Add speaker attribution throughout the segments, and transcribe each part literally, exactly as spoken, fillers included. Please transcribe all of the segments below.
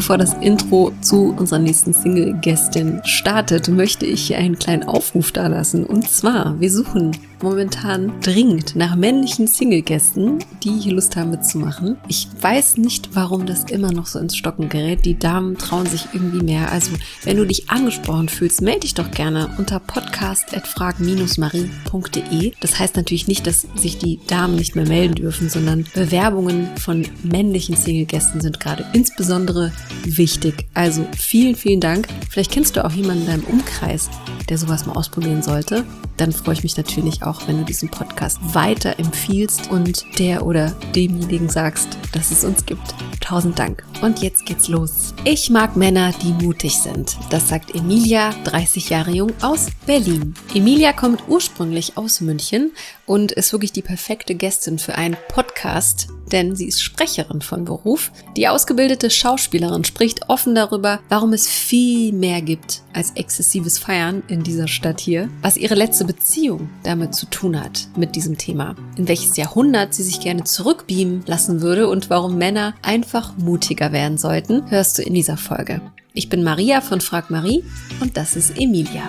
Speaker 1: bevor das Intro zu unserer nächsten Single-Gästin startet, möchte ich hier einen kleinen Aufruf dalassen. Und zwar, wir suchen momentan dringend nach männlichen Single-Gästen, die hier Lust haben mitzumachen. Ich weiß nicht, warum das immer noch so ins Stocken gerät. Die Damen trauen sich irgendwie mehr. Also, wenn du dich angesprochen fühlst, melde dich doch gerne unter podcast at frag marie punkt de. Das heißt natürlich nicht, dass sich die Damen nicht mehr melden dürfen, sondern Bewerbungen von männlichen Single-Gästen sind gerade insbesondere wichtig. Also vielen, vielen Dank. Vielleicht kennst du auch jemanden in deinem Umkreis, der sowas mal ausprobieren sollte. Dann freue ich mich natürlich auch, wenn du diesen Podcast weiter empfiehlst und der oder demjenigen sagst, dass es uns gibt. Tausend Dank. Und jetzt geht's los. Ich mag Männer, die mutig sind. Das sagt Emilia, dreißig Jahre jung, aus Berlin. Emilia kommt ursprünglich aus München und ist wirklich die perfekte Gästin für einen Podcast, denn sie ist Sprecherin von Beruf. Die ausgebildete Schauspielerin spricht offen darüber, warum es viel mehr gibt als exzessives Feiern in dieser Stadt hier, was ihre letzte Beziehung damit zu tun hat, mit diesem Thema, in welches Jahrhundert sie sich gerne zurückbeamen lassen würde und warum Männer einfach mutiger werden sollten, hörst du in dieser Folge. Ich bin Maria von Frag Marie und das ist Emilia.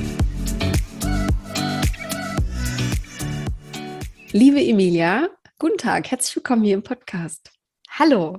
Speaker 1: Liebe Emilia, guten Tag, herzlich willkommen hier im Podcast.
Speaker 2: Hallo.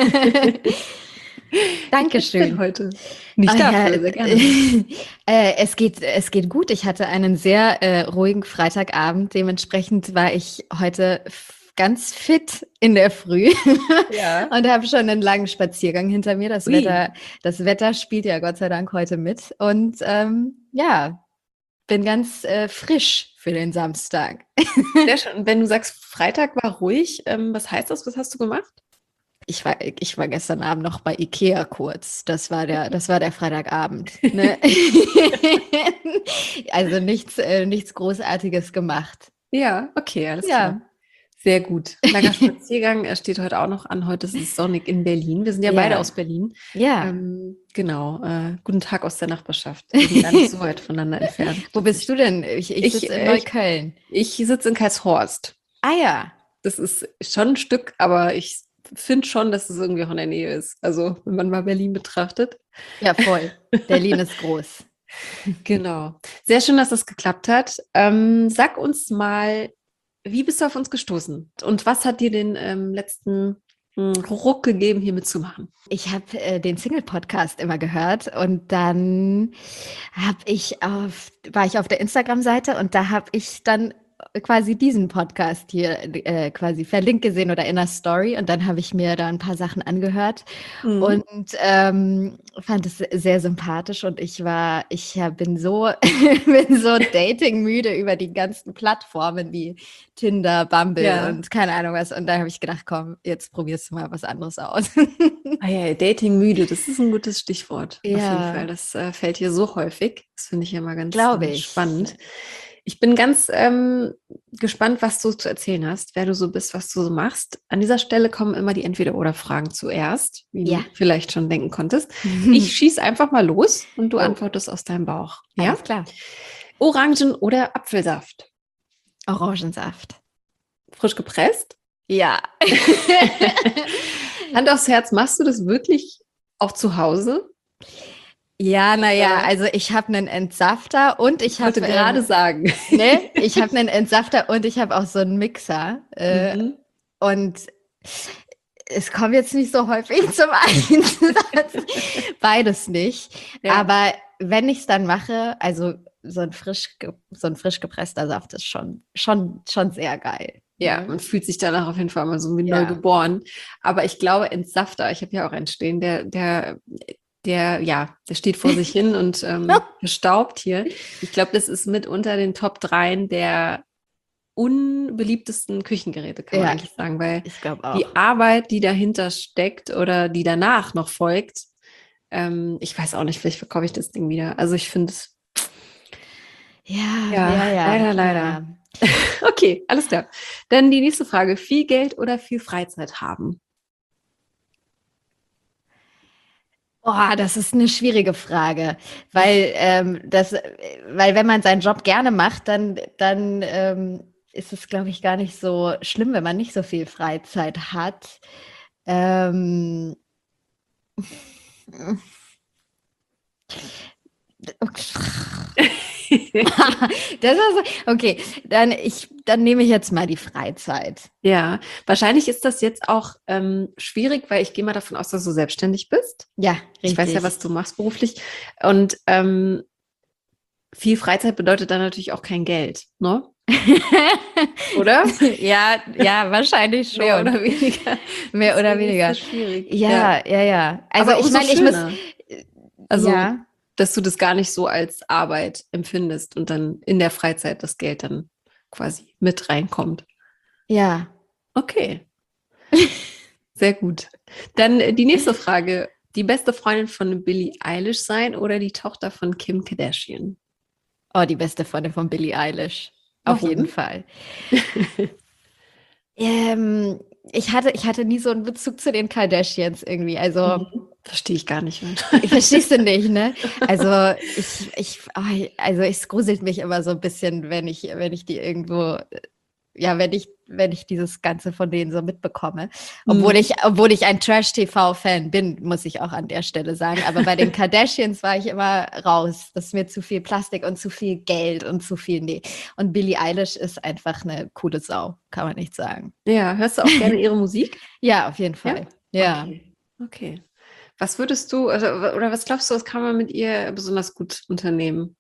Speaker 2: Dankeschön.
Speaker 1: Heute. Nicht dafür, sehr gerne.
Speaker 2: Äh, es geht, es geht gut. Ich hatte einen sehr äh, ruhigen Freitagabend. Dementsprechend war ich heute f- ganz fit in der Früh
Speaker 1: Ja.
Speaker 2: und habe schon einen langen Spaziergang hinter mir. Das
Speaker 1: Ui.
Speaker 2: Wetter, das Wetter spielt ja Gott sei Dank heute mit. Und ähm, ja, bin ganz äh, frisch für den Samstag.
Speaker 1: Sehr schön. Und wenn du sagst, Freitag war ruhig, ähm, was heißt das? Was hast du gemacht?
Speaker 2: Ich war, ich war gestern Abend noch bei Ikea kurz. Das war der, das war der Freitagabend. Ne? Also nichts, äh, nichts Großartiges gemacht.
Speaker 1: Ja, okay, alles
Speaker 2: Ja.
Speaker 1: klar. Sehr gut. Langer Spaziergang er steht heute auch noch an. Heute ist es sonnig in Berlin. Wir sind ja,
Speaker 2: Ja.
Speaker 1: beide aus Berlin.
Speaker 2: Ja.
Speaker 1: Ähm, genau. Äh, guten Tag aus der Nachbarschaft. Wir sind gar nicht so weit voneinander entfernt.
Speaker 2: Wo bist du denn? Ich, ich,
Speaker 1: Ich,
Speaker 2: sitze in
Speaker 1: äh, ich-
Speaker 2: Neukölln.
Speaker 1: Ich sitze in Karlshorst.
Speaker 2: Ah ja.
Speaker 1: Das ist schon ein Stück, aber ich finde schon, dass es irgendwie auch in der Nähe ist. Also, wenn man mal Berlin betrachtet.
Speaker 2: Ja, voll. Berlin ist groß.
Speaker 1: Genau. Sehr schön, dass das geklappt hat. Ähm, sag uns mal, wie bist du auf uns gestoßen? Und was hat dir den ähm, letzten mh, Ruck gegeben, hier mitzumachen?
Speaker 2: Ich habe äh, den Single-Podcast immer gehört und dann habe ich auf, war ich auf der Instagram-Seite und da habe ich dann quasi diesen Podcast hier äh, quasi verlinkt gesehen oder in der Story und dann habe ich mir da ein paar Sachen angehört
Speaker 1: Mhm.
Speaker 2: und ähm, fand es sehr sympathisch und ich war, ich ja, bin so, bin so datingmüde über die ganzen Plattformen wie Tinder, Bumble
Speaker 1: Ja.
Speaker 2: und keine Ahnung was und da habe ich gedacht, komm, jetzt probierst du mal was anderes aus.
Speaker 1: Ah ja, Dating müde, das ist ein gutes Stichwort. Auf jeden
Speaker 2: Ja.
Speaker 1: Fall. Das äh, fällt hier so häufig. Das finde ich immer ganz
Speaker 2: Glaube
Speaker 1: äh,
Speaker 2: ich.
Speaker 1: spannend. Ich bin ganz ähm, gespannt, was du zu erzählen hast, wer du so bist, was du so machst. An dieser Stelle kommen immer die Entweder-oder-Fragen zuerst, wie
Speaker 2: Ja.
Speaker 1: du vielleicht schon denken konntest. Ich schieße einfach mal los und du
Speaker 2: Oh.
Speaker 1: antwortest aus deinem Bauch. Ja?
Speaker 2: Alles klar.
Speaker 1: Orangen- oder Apfelsaft?
Speaker 2: Orangensaft.
Speaker 1: Frisch gepresst?
Speaker 2: Ja.
Speaker 1: Hand aufs Herz, machst du das wirklich auch zu Hause?
Speaker 2: Ja, naja,
Speaker 1: Ja.
Speaker 2: also ich habe einen Entsafter und ich
Speaker 1: Ich wollte
Speaker 2: habe
Speaker 1: gerade
Speaker 2: ähm,
Speaker 1: sagen.
Speaker 2: ne, ich habe einen Entsafter und ich habe auch so einen Mixer äh,
Speaker 1: Mhm.
Speaker 2: und es kommt jetzt nicht so häufig zum Einsatz, beides nicht.
Speaker 1: Ja.
Speaker 2: Aber wenn ich es dann mache, also so ein frisch, ge- so ein frisch gepresster Saft ist schon, schon, schon sehr geil.
Speaker 1: Ja,
Speaker 2: Ne?
Speaker 1: man fühlt sich danach auf jeden Fall mal so wie
Speaker 2: Ja.
Speaker 1: neu geboren. Aber ich glaube, Entsafter, ich habe ja auch einen stehen, der, der, der, ja, der steht vor sich hin und ähm, bestaubt hier. Ich glaube, das ist mit unter den Top dreien der unbeliebtesten Küchengeräte, kann man
Speaker 2: Ja.
Speaker 1: eigentlich sagen, weil
Speaker 2: Ich glaube auch.
Speaker 1: die Arbeit, die dahinter steckt oder die danach noch folgt, ähm, ich weiß auch nicht, vielleicht verkaufe ich das Ding wieder. Also ich finde es,
Speaker 2: Ja,
Speaker 1: Ja,
Speaker 2: ja, ja.
Speaker 1: leider, leider. okay, alles klar. Dann die nächste Frage, viel Geld oder viel Freizeit haben?
Speaker 2: Boah, das ist eine schwierige Frage, weil ähm, das, äh, weil wenn man seinen Job gerne macht, dann, dann ähm, ist es, glaube ich, gar nicht so schlimm, wenn man nicht so viel Freizeit hat. Ähm, Das ist, okay, dann, ich, dann nehme ich jetzt mal die Freizeit.
Speaker 1: Ja, wahrscheinlich ist das jetzt auch ähm, schwierig, weil ich gehe mal davon aus, dass du selbstständig bist.
Speaker 2: Ja, richtig.
Speaker 1: Ich weiß ja, was du machst beruflich. Und ähm, viel Freizeit bedeutet dann natürlich auch kein Geld, ne? Oder?
Speaker 2: Ja, ja, wahrscheinlich schon.
Speaker 1: Mehr oder weniger.
Speaker 2: Mehr oder
Speaker 1: Deswegen
Speaker 2: weniger.
Speaker 1: ist das schwierig.
Speaker 2: Ja, ja, ja. Also
Speaker 1: Aber
Speaker 2: ich
Speaker 1: umso
Speaker 2: meine, ich muss,
Speaker 1: schöner. Also,
Speaker 2: ja,
Speaker 1: dass du das gar nicht so als Arbeit empfindest und dann in der Freizeit das Geld dann quasi mit reinkommt.
Speaker 2: ja.
Speaker 1: Okay, sehr gut. Dann äh, die nächste Frage. Die beste Freundin von Billie Eilish sein oder die Tochter von Kim Kardashian?
Speaker 2: Oh, die beste Freundin von Billie Eilish. Auf
Speaker 1: Warum?
Speaker 2: jeden Fall. ähm, ich hatte, ich hatte nie so einen Bezug zu den Kardashians irgendwie. Also,
Speaker 1: Mhm. Verstehe ich gar nicht mehr.
Speaker 2: verstehst du nicht, ne? Also, ich, ich, oh, also es gruselt mich immer so ein bisschen, wenn ich, wenn ich die irgendwo, ja, wenn ich, wenn ich dieses Ganze von denen so mitbekomme. Obwohl
Speaker 1: Mhm.
Speaker 2: ich, obwohl ich ein Trash-T V-Fan bin, muss ich auch an der Stelle sagen. Aber bei den Kardashians war ich immer raus. Das ist mir zu viel Plastik und zu viel Geld und zu viel, nee. Und Billie Eilish ist einfach eine coole Sau, kann man nicht sagen.
Speaker 1: Ja, hörst du auch gerne ihre Musik?
Speaker 2: Ja, auf jeden Fall. Ja.
Speaker 1: Okay. Okay. Was würdest du, also, oder was glaubst du, was kann man mit ihr besonders gut unternehmen?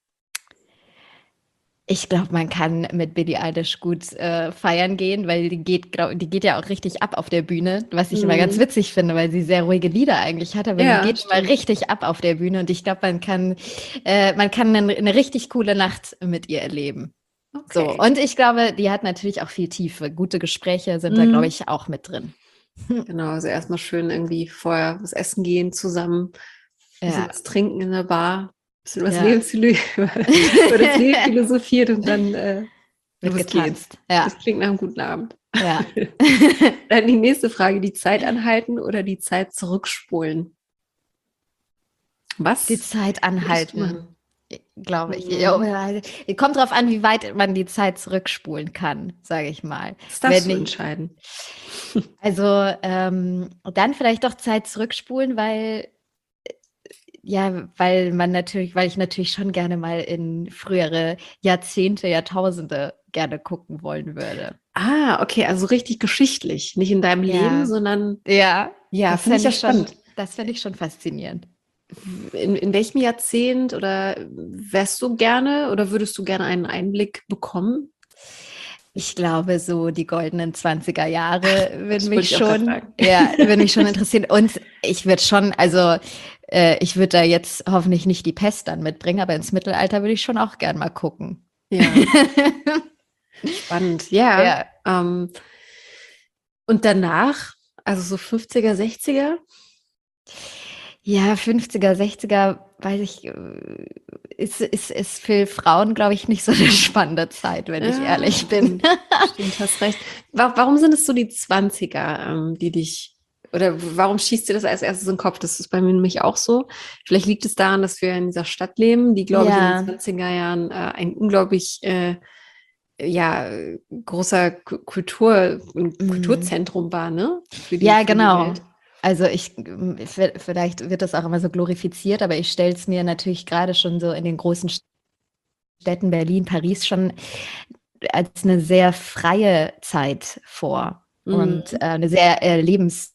Speaker 2: Ich glaube, man kann mit Billie Eilish gut äh, feiern gehen, weil die geht, glaub, die geht ja auch richtig ab auf der Bühne, was ich immer ganz
Speaker 1: Mhm.
Speaker 2: witzig finde, weil sie sehr ruhige Lieder eigentlich hat, aber
Speaker 1: Ja,
Speaker 2: sie geht immer
Speaker 1: stimmt.
Speaker 2: richtig ab auf der Bühne und ich glaube, man kann, äh, man kann eine, eine richtig coole Nacht mit ihr erleben. So,
Speaker 1: Okay.
Speaker 2: und ich glaube, die hat natürlich auch viel Tiefe. Gute Gespräche sind da,
Speaker 1: Mhm.
Speaker 2: glaube ich, auch mit drin.
Speaker 1: Genau, also erstmal schön irgendwie vorher was essen gehen zusammen, ein bisschen
Speaker 2: Ja,
Speaker 1: was trinken in der Bar, ein bisschen was
Speaker 2: ja.
Speaker 1: Lebensphilo- über das Leben philosophiert und dann äh,
Speaker 2: Wird
Speaker 1: los geht's.
Speaker 2: getanzt. Ja,
Speaker 1: Das klingt nach einem guten Abend.
Speaker 2: ja.
Speaker 1: Dann die nächste Frage, die Zeit anhalten oder die Zeit zurückspulen? Was
Speaker 2: Die Zeit
Speaker 1: würdest du
Speaker 2: anhalten.
Speaker 1: machen?
Speaker 2: Glaube ich.
Speaker 1: Mhm.
Speaker 2: Ja, kommt drauf an, wie weit man die Zeit zurückspulen kann, sage ich mal.
Speaker 1: Das darfst
Speaker 2: Wenn
Speaker 1: du
Speaker 2: ich,
Speaker 1: entscheiden.
Speaker 2: also ähm, dann vielleicht doch Zeit zurückspulen, weil ja, weil man natürlich, weil ich natürlich schon gerne mal in frühere Jahrzehnte, Jahrtausende gerne gucken wollen würde.
Speaker 1: Ah, okay, also richtig geschichtlich. Nicht in deinem Leben,
Speaker 2: Ja,
Speaker 1: sondern
Speaker 2: ja,
Speaker 1: ja,
Speaker 2: das
Speaker 1: finde ich
Speaker 2: fände
Speaker 1: ja
Speaker 2: ich schon,
Speaker 1: spannend.
Speaker 2: das fände ich schon faszinierend.
Speaker 1: In, in welchem Jahrzehnt oder wärst du gerne oder würdest du gerne einen Einblick bekommen?
Speaker 2: Ich glaube, so die goldenen zwanziger Jahre
Speaker 1: Das
Speaker 2: würden
Speaker 1: wollte
Speaker 2: mich
Speaker 1: ich auch gerade
Speaker 2: schon,
Speaker 1: fragen.
Speaker 2: ja, würden mich schon interessieren. Und ich würde schon, also äh, ich würde da jetzt hoffentlich nicht die Pest dann mitbringen, aber ins Mittelalter würde ich schon auch gern mal gucken.
Speaker 1: Ja, spannend. Ja.
Speaker 2: Ja,
Speaker 1: Ähm, und danach, also so fünfziger, sechziger?
Speaker 2: ja, fünfziger, sechziger, weiß ich, äh, ist, ist, ist für Frauen, glaube ich, nicht so eine spannende Zeit, wenn ich
Speaker 1: Ja,
Speaker 2: ehrlich bin.
Speaker 1: stimmt, stimmt, hast recht. Wa- Warum sind es so die Zwanziger, ähm, die dich, oder warum schießt dir das als erstes in den Kopf? Das ist bei mir nämlich auch so. Vielleicht liegt es daran, dass wir in dieser Stadt leben, die, glaube ich, in den
Speaker 2: Ja,
Speaker 1: zwanziger Jahren äh, ein unglaublich äh, ja, großer Ku- Kultur, ein
Speaker 2: mm.
Speaker 1: Kulturzentrum war, ne? Für die,
Speaker 2: Ja,
Speaker 1: für die
Speaker 2: genau.
Speaker 1: Welt.
Speaker 2: Also ich, m, v- vielleicht wird das auch immer so glorifiziert, aber ich stelle es mir natürlich gerade schon so in den großen Städten Berlin, Paris schon als eine sehr freie Zeit vor und
Speaker 1: Mhm.
Speaker 2: äh, eine sehr äh, lebens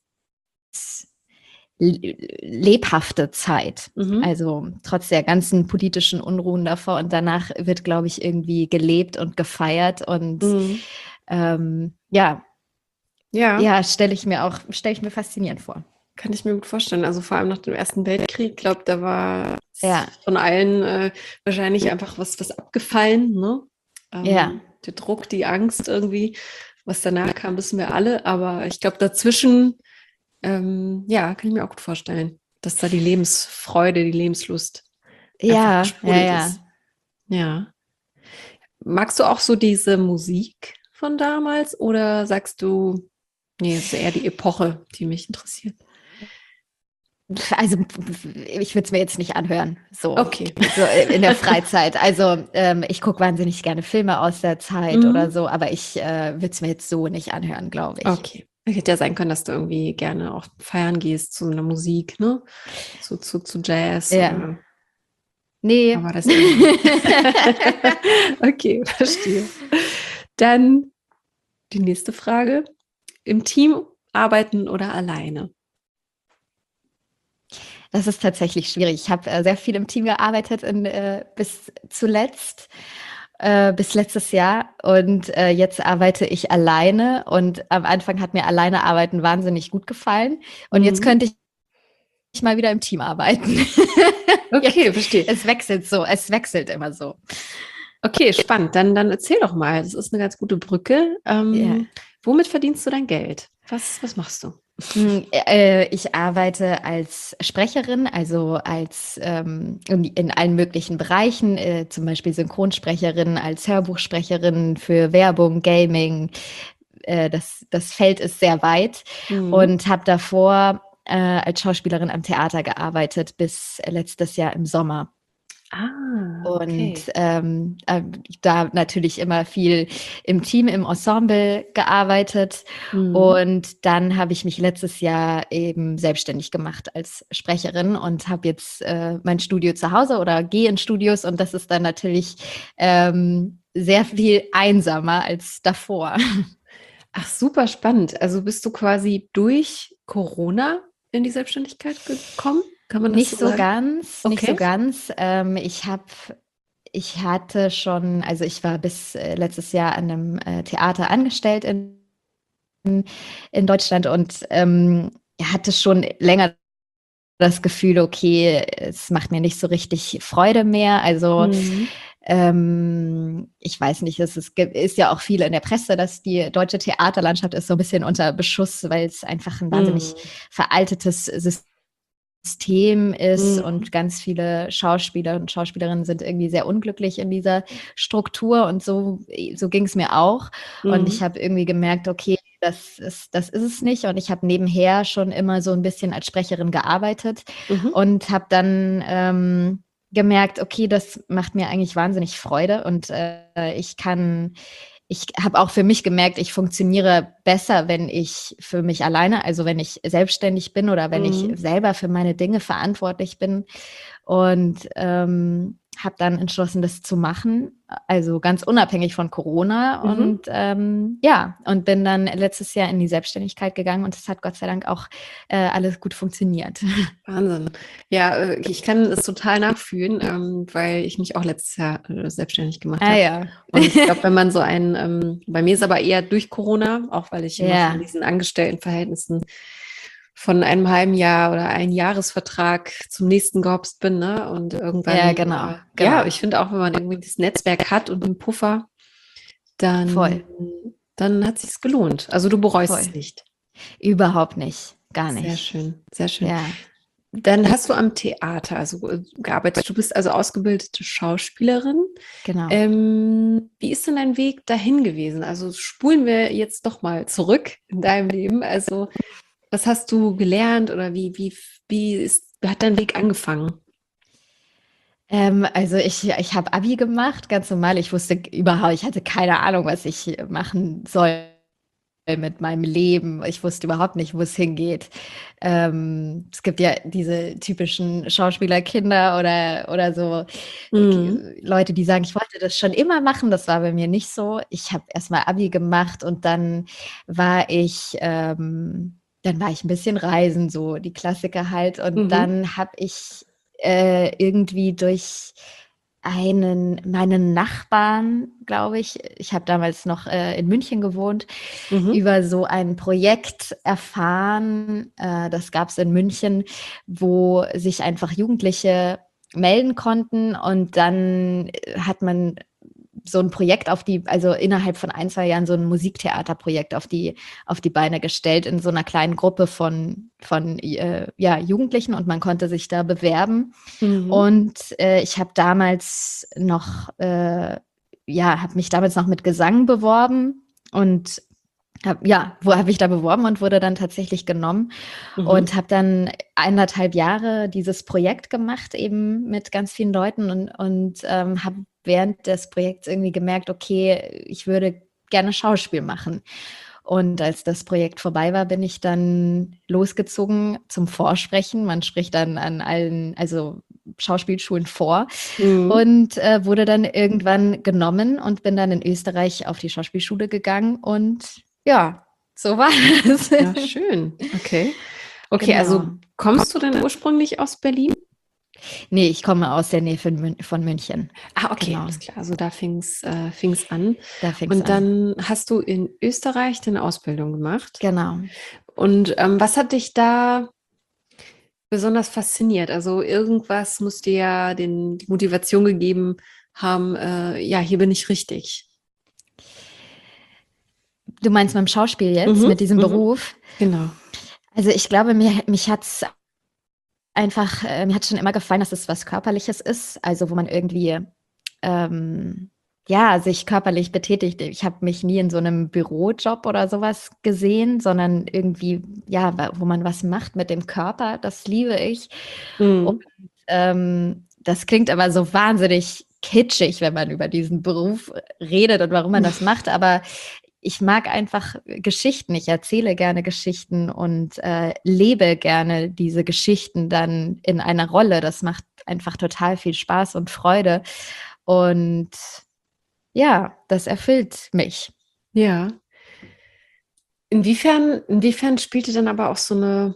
Speaker 2: le- lebhafte Zeit.
Speaker 1: Mhm.
Speaker 2: Also trotz der ganzen politischen Unruhen davor und danach wird, glaube ich, irgendwie gelebt und gefeiert und
Speaker 1: Mhm.
Speaker 2: ähm, ja,
Speaker 1: Ja,
Speaker 2: ja, stelle ich mir auch, stelle ich mir faszinierend vor.
Speaker 1: kann ich mir gut vorstellen. Also vor allem nach dem Ersten Weltkrieg, ich glaube, da war
Speaker 2: Ja,
Speaker 1: von allen äh, wahrscheinlich einfach was, was abgefallen, ne?
Speaker 2: ja.
Speaker 1: Ähm, der Druck, die Angst irgendwie. Was danach kam, wissen wir alle. Aber ich glaube, dazwischen, ähm, ja, kann ich mir auch gut vorstellen, dass da die Lebensfreude, die Lebenslust einfach
Speaker 2: Ja, ja,
Speaker 1: gesprudelt
Speaker 2: ja.
Speaker 1: ist. Ja. Magst du auch so diese Musik von damals oder sagst du, nee, es ist eher die Epoche, die mich interessiert?
Speaker 2: Also ich würde es mir jetzt nicht anhören, so,
Speaker 1: Okay.
Speaker 2: so in der Freizeit. Also ähm, ich gucke wahnsinnig gerne Filme aus der Zeit oder
Speaker 1: Mhm.
Speaker 2: so, aber ich äh, würde es mir jetzt so nicht anhören, glaube ich.
Speaker 1: Okay. Hätte ja sein können, dass du irgendwie gerne auch feiern gehst zu einer Musik, ne? Zu, zu, zu Jazz
Speaker 2: Ja.
Speaker 1: oder
Speaker 2: Nee.
Speaker 1: aber das eher nicht. Okay, verstehe. Dann die nächste Frage. Im Team arbeiten oder alleine?
Speaker 2: Das ist tatsächlich schwierig. Ich habe äh, sehr viel im Team gearbeitet in, äh, bis zuletzt, äh, bis letztes Jahr. Und äh, jetzt arbeite ich alleine. Und am Anfang hat mir alleine arbeiten wahnsinnig gut gefallen. Und jetzt
Speaker 1: Mhm.
Speaker 2: könnte ich mal wieder im Team arbeiten.
Speaker 1: Okay,
Speaker 2: Jetzt,
Speaker 1: verstehe.
Speaker 2: es wechselt so, es wechselt immer so.
Speaker 1: Okay, spannend. Dann, dann erzähl doch mal. Das ist eine ganz gute Brücke.
Speaker 2: Ja.
Speaker 1: Ähm, womit verdienst du dein Geld? Was, was machst du?
Speaker 2: Hm, äh, ich arbeite als Sprecherin, also als ähm, in, in allen möglichen Bereichen, äh, zum Beispiel Synchronsprecherin, als Hörbuchsprecherin für Werbung, Gaming. Äh, das, das Feld ist sehr weit
Speaker 1: Mhm.
Speaker 2: und habe davor äh, als Schauspielerin am Theater gearbeitet bis letztes Jahr im Sommer.
Speaker 1: Ah,
Speaker 2: Und
Speaker 1: okay.
Speaker 2: ähm, äh, da natürlich immer viel im Team, im Ensemble gearbeitet.
Speaker 1: Mhm.
Speaker 2: Und dann habe ich mich letztes Jahr eben selbstständig gemacht als Sprecherin und habe jetzt äh, mein Studio zu Hause oder gehe in Studios. Und das ist dann natürlich ähm, sehr viel einsamer als davor.
Speaker 1: Ach, super spannend. Also bist du quasi durch Corona in die Selbstständigkeit gekommen? Kann man das
Speaker 2: Nicht
Speaker 1: so
Speaker 2: so
Speaker 1: sagen?
Speaker 2: ganz, nicht so
Speaker 1: Okay.
Speaker 2: ganz. Ähm, ich habe Ich hatte schon, also ich war bis äh, letztes Jahr an einem äh, Theater angestellt in, in Deutschland und ähm, hatte schon länger das Gefühl, okay, es macht mir nicht so richtig Freude mehr. Also
Speaker 1: Mhm.
Speaker 2: ähm, ich weiß nicht, es ist, ist ja auch viel in der Presse, dass die deutsche Theaterlandschaft ist so ein bisschen unter Beschuss, weil es einfach ein wahnsinnig
Speaker 1: Mhm.
Speaker 2: veraltetes System System ist
Speaker 1: Mhm.
Speaker 2: und ganz viele Schauspieler und Schauspielerinnen sind irgendwie sehr unglücklich in dieser Struktur und so, so ging es mir auch. Und ich
Speaker 1: Mhm.
Speaker 2: habe irgendwie gemerkt, okay, das ist, das ist es nicht. Und ich habe nebenher schon immer so ein bisschen als Sprecherin gearbeitet
Speaker 1: Mhm.
Speaker 2: und habe dann ähm, gemerkt, okay, das macht mir eigentlich wahnsinnig Freude und äh, ich kann ich habe auch für mich gemerkt, ich funktioniere besser, wenn ich für mich alleine, also wenn ich selbstständig bin oder wenn ich
Speaker 1: Mhm.
Speaker 2: selber für meine Dinge verantwortlich bin. Und ähm, habe dann entschlossen, das zu machen, also ganz unabhängig von Corona.
Speaker 1: Mhm.
Speaker 2: Und ähm, ja, und bin dann letztes Jahr in die Selbstständigkeit gegangen und es hat Gott sei Dank auch äh, alles gut funktioniert.
Speaker 1: Wahnsinn. Ja, äh, ich kann es total nachfühlen, ähm, weil ich mich auch letztes Jahr äh, selbstständig gemacht
Speaker 2: Ah
Speaker 1: habe.
Speaker 2: ja.
Speaker 1: Und ich glaube, wenn man so einen, ähm, bei mir ist aber eher durch Corona, auch weil ich immer von
Speaker 2: Ja,
Speaker 1: diesen Angestelltenverhältnissen von einem halben Jahr oder einem Jahresvertrag zum nächsten gehopst bin, ne? Und
Speaker 2: ja,
Speaker 1: irgendwann,
Speaker 2: genau,
Speaker 1: äh, ja,
Speaker 2: genau.
Speaker 1: ich finde auch, wenn man irgendwie das Netzwerk hat und einen Puffer,
Speaker 2: Voll,
Speaker 1: dann, dann hat sich's gelohnt. Also du bereust
Speaker 2: voll.
Speaker 1: es nicht.
Speaker 2: Überhaupt nicht, gar
Speaker 1: Sehr
Speaker 2: nicht.
Speaker 1: schön, sehr schön.
Speaker 2: Ja,
Speaker 1: Dann hast du am Theater also äh, gearbeitet. Du bist also ausgebildete Schauspielerin.
Speaker 2: genau.
Speaker 1: Ähm, wie ist denn dein Weg dahin gewesen? Also spulen wir jetzt doch mal zurück in deinem Leben. Also was hast du gelernt oder wie, wie, wie ist, wie hat dein Weg angefangen?
Speaker 2: Ähm, also ich, ich habe Abi gemacht, ganz normal. Ich wusste überhaupt, ich hatte keine Ahnung, was ich machen soll mit meinem Leben. Ich wusste überhaupt nicht, wo es hingeht. Ähm, es gibt ja diese typischen Schauspielerkinder oder, oder so
Speaker 1: Mhm.
Speaker 2: äh, Leute, die sagen, ich wollte das schon immer machen. Das war bei mir nicht so. Ich habe erstmal Abi gemacht und dann war ich, ähm, dann war ich ein bisschen reisen, so die Klassiker halt. Und
Speaker 1: Mhm.
Speaker 2: dann habe ich äh, irgendwie durch einen meinen Nachbarn, glaube ich, ich habe damals noch äh, in München gewohnt,
Speaker 1: Mhm.
Speaker 2: über so ein Projekt erfahren, äh, das gab es in München, wo sich einfach Jugendliche melden konnten und dann äh, hat man so ein Projekt auf die, also innerhalb von ein, zwei Jahren so ein Musiktheaterprojekt auf die, auf die Beine gestellt in so einer kleinen Gruppe von, von äh, ja, Jugendlichen und man konnte sich da bewerben.
Speaker 1: Mhm.
Speaker 2: Und äh, ich habe damals noch, äh, ja, habe mich damals noch mit Gesang beworben und hab, ja, wo habe ich da beworben und wurde dann tatsächlich genommen
Speaker 1: Mhm.
Speaker 2: und habe dann eineinhalb Jahre dieses Projekt gemacht, eben mit ganz vielen Leuten und, und ähm, habe während des Projekts irgendwie gemerkt, okay, ich würde gerne Schauspiel machen. Und als das Projekt vorbei war, bin ich dann losgezogen zum Vorsprechen. Man spricht dann an allen, also Schauspielschulen vor
Speaker 1: Mhm.
Speaker 2: und äh, wurde dann irgendwann genommen und bin dann in Österreich auf die Schauspielschule gegangen und ja, so war es.
Speaker 1: Ja, schön. Okay. Okay, also
Speaker 2: Genau.
Speaker 1: kommst du denn ursprünglich aus Berlin?
Speaker 2: Nee, ich komme aus der Nähe von, Mün von München.
Speaker 1: Ah, okay,
Speaker 2: Genau,
Speaker 1: alles klar. Also da fing's, äh, fing's an.
Speaker 2: da fing es
Speaker 1: Und
Speaker 2: an.
Speaker 1: dann hast du in Österreich deine Ausbildung gemacht.
Speaker 2: Genau.
Speaker 1: Und ähm, was hat dich da besonders fasziniert? Also irgendwas muss dir ja den, die Motivation gegeben haben, äh, ja, hier bin ich richtig.
Speaker 2: Du meinst mit dem Schauspiel jetzt,
Speaker 1: Mhm,
Speaker 2: mit diesem
Speaker 1: mhm,
Speaker 2: Beruf?
Speaker 1: genau.
Speaker 2: Also ich glaube, mir, mich hat es einfach, äh, mir hat schon immer gefallen, dass es was Körperliches ist, also wo man irgendwie ähm, ja, sich körperlich betätigt. Ich habe mich nie in so einem Bürojob oder sowas gesehen, sondern irgendwie, ja, wa- wo man was macht mit dem Körper, das liebe ich. Und
Speaker 1: Mhm.
Speaker 2: ähm, das klingt aber so wahnsinnig kitschig, wenn man über diesen Beruf redet und warum man das macht, aber ich mag einfach Geschichten. Ich erzähle gerne Geschichten und äh, lebe gerne diese Geschichten dann in einer Rolle. Das macht einfach total viel Spaß und Freude. Und ja, das erfüllt mich.
Speaker 1: Ja. Inwiefern, inwiefern spielte dann aber auch so eine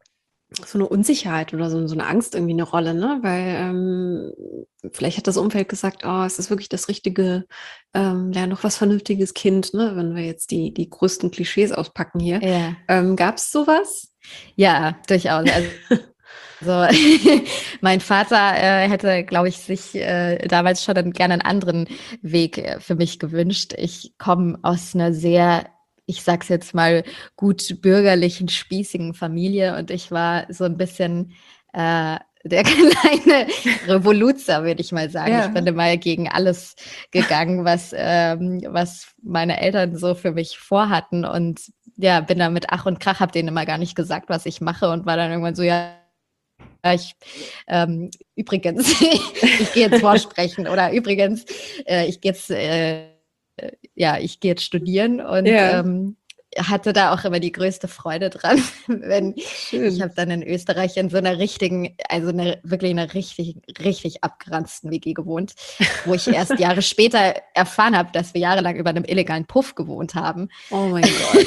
Speaker 1: so eine Unsicherheit oder so, so eine Angst irgendwie eine Rolle, ne? Weil ähm, vielleicht hat das Umfeld gesagt, oh, es ist wirklich das richtige, ähm, lern noch was vernünftiges Kind, ne? Wenn wir jetzt die, die größten Klischees auspacken hier.
Speaker 2: Ja,
Speaker 1: Ähm, gab es sowas?
Speaker 2: ja, durchaus. Also, also mein Vater äh, hätte, glaube ich, sich äh, damals schon einen, gerne einen anderen Weg äh, für mich gewünscht. Ich komme aus einer sehr, ich sag's jetzt mal, gut bürgerlichen, spießigen Familie und ich war so ein bisschen äh, der kleine Revoluzer, würde ich mal sagen. Ich
Speaker 1: Ja.
Speaker 2: bin immer gegen alles gegangen, was, ähm, was meine Eltern so für mich vorhatten und ja, bin da mit Ach und Krach, habe denen immer gar nicht gesagt, was ich mache und war dann irgendwann so, ja, ich, ähm, übrigens, ich gehe jetzt vorsprechen oder übrigens, äh, ich gehe jetzt, äh, ja, ich gehe jetzt studieren und
Speaker 1: Ja,
Speaker 2: ähm, hatte da auch immer die größte Freude dran, wenn ich habe
Speaker 1: schön.
Speaker 2: dann in Österreich in so einer richtigen, also eine, wirklich einer richtig, richtig abgeranzten W G gewohnt, wo ich erst Jahre später erfahren habe, dass wir jahrelang über einem illegalen Puff gewohnt haben.
Speaker 1: Oh mein Gott.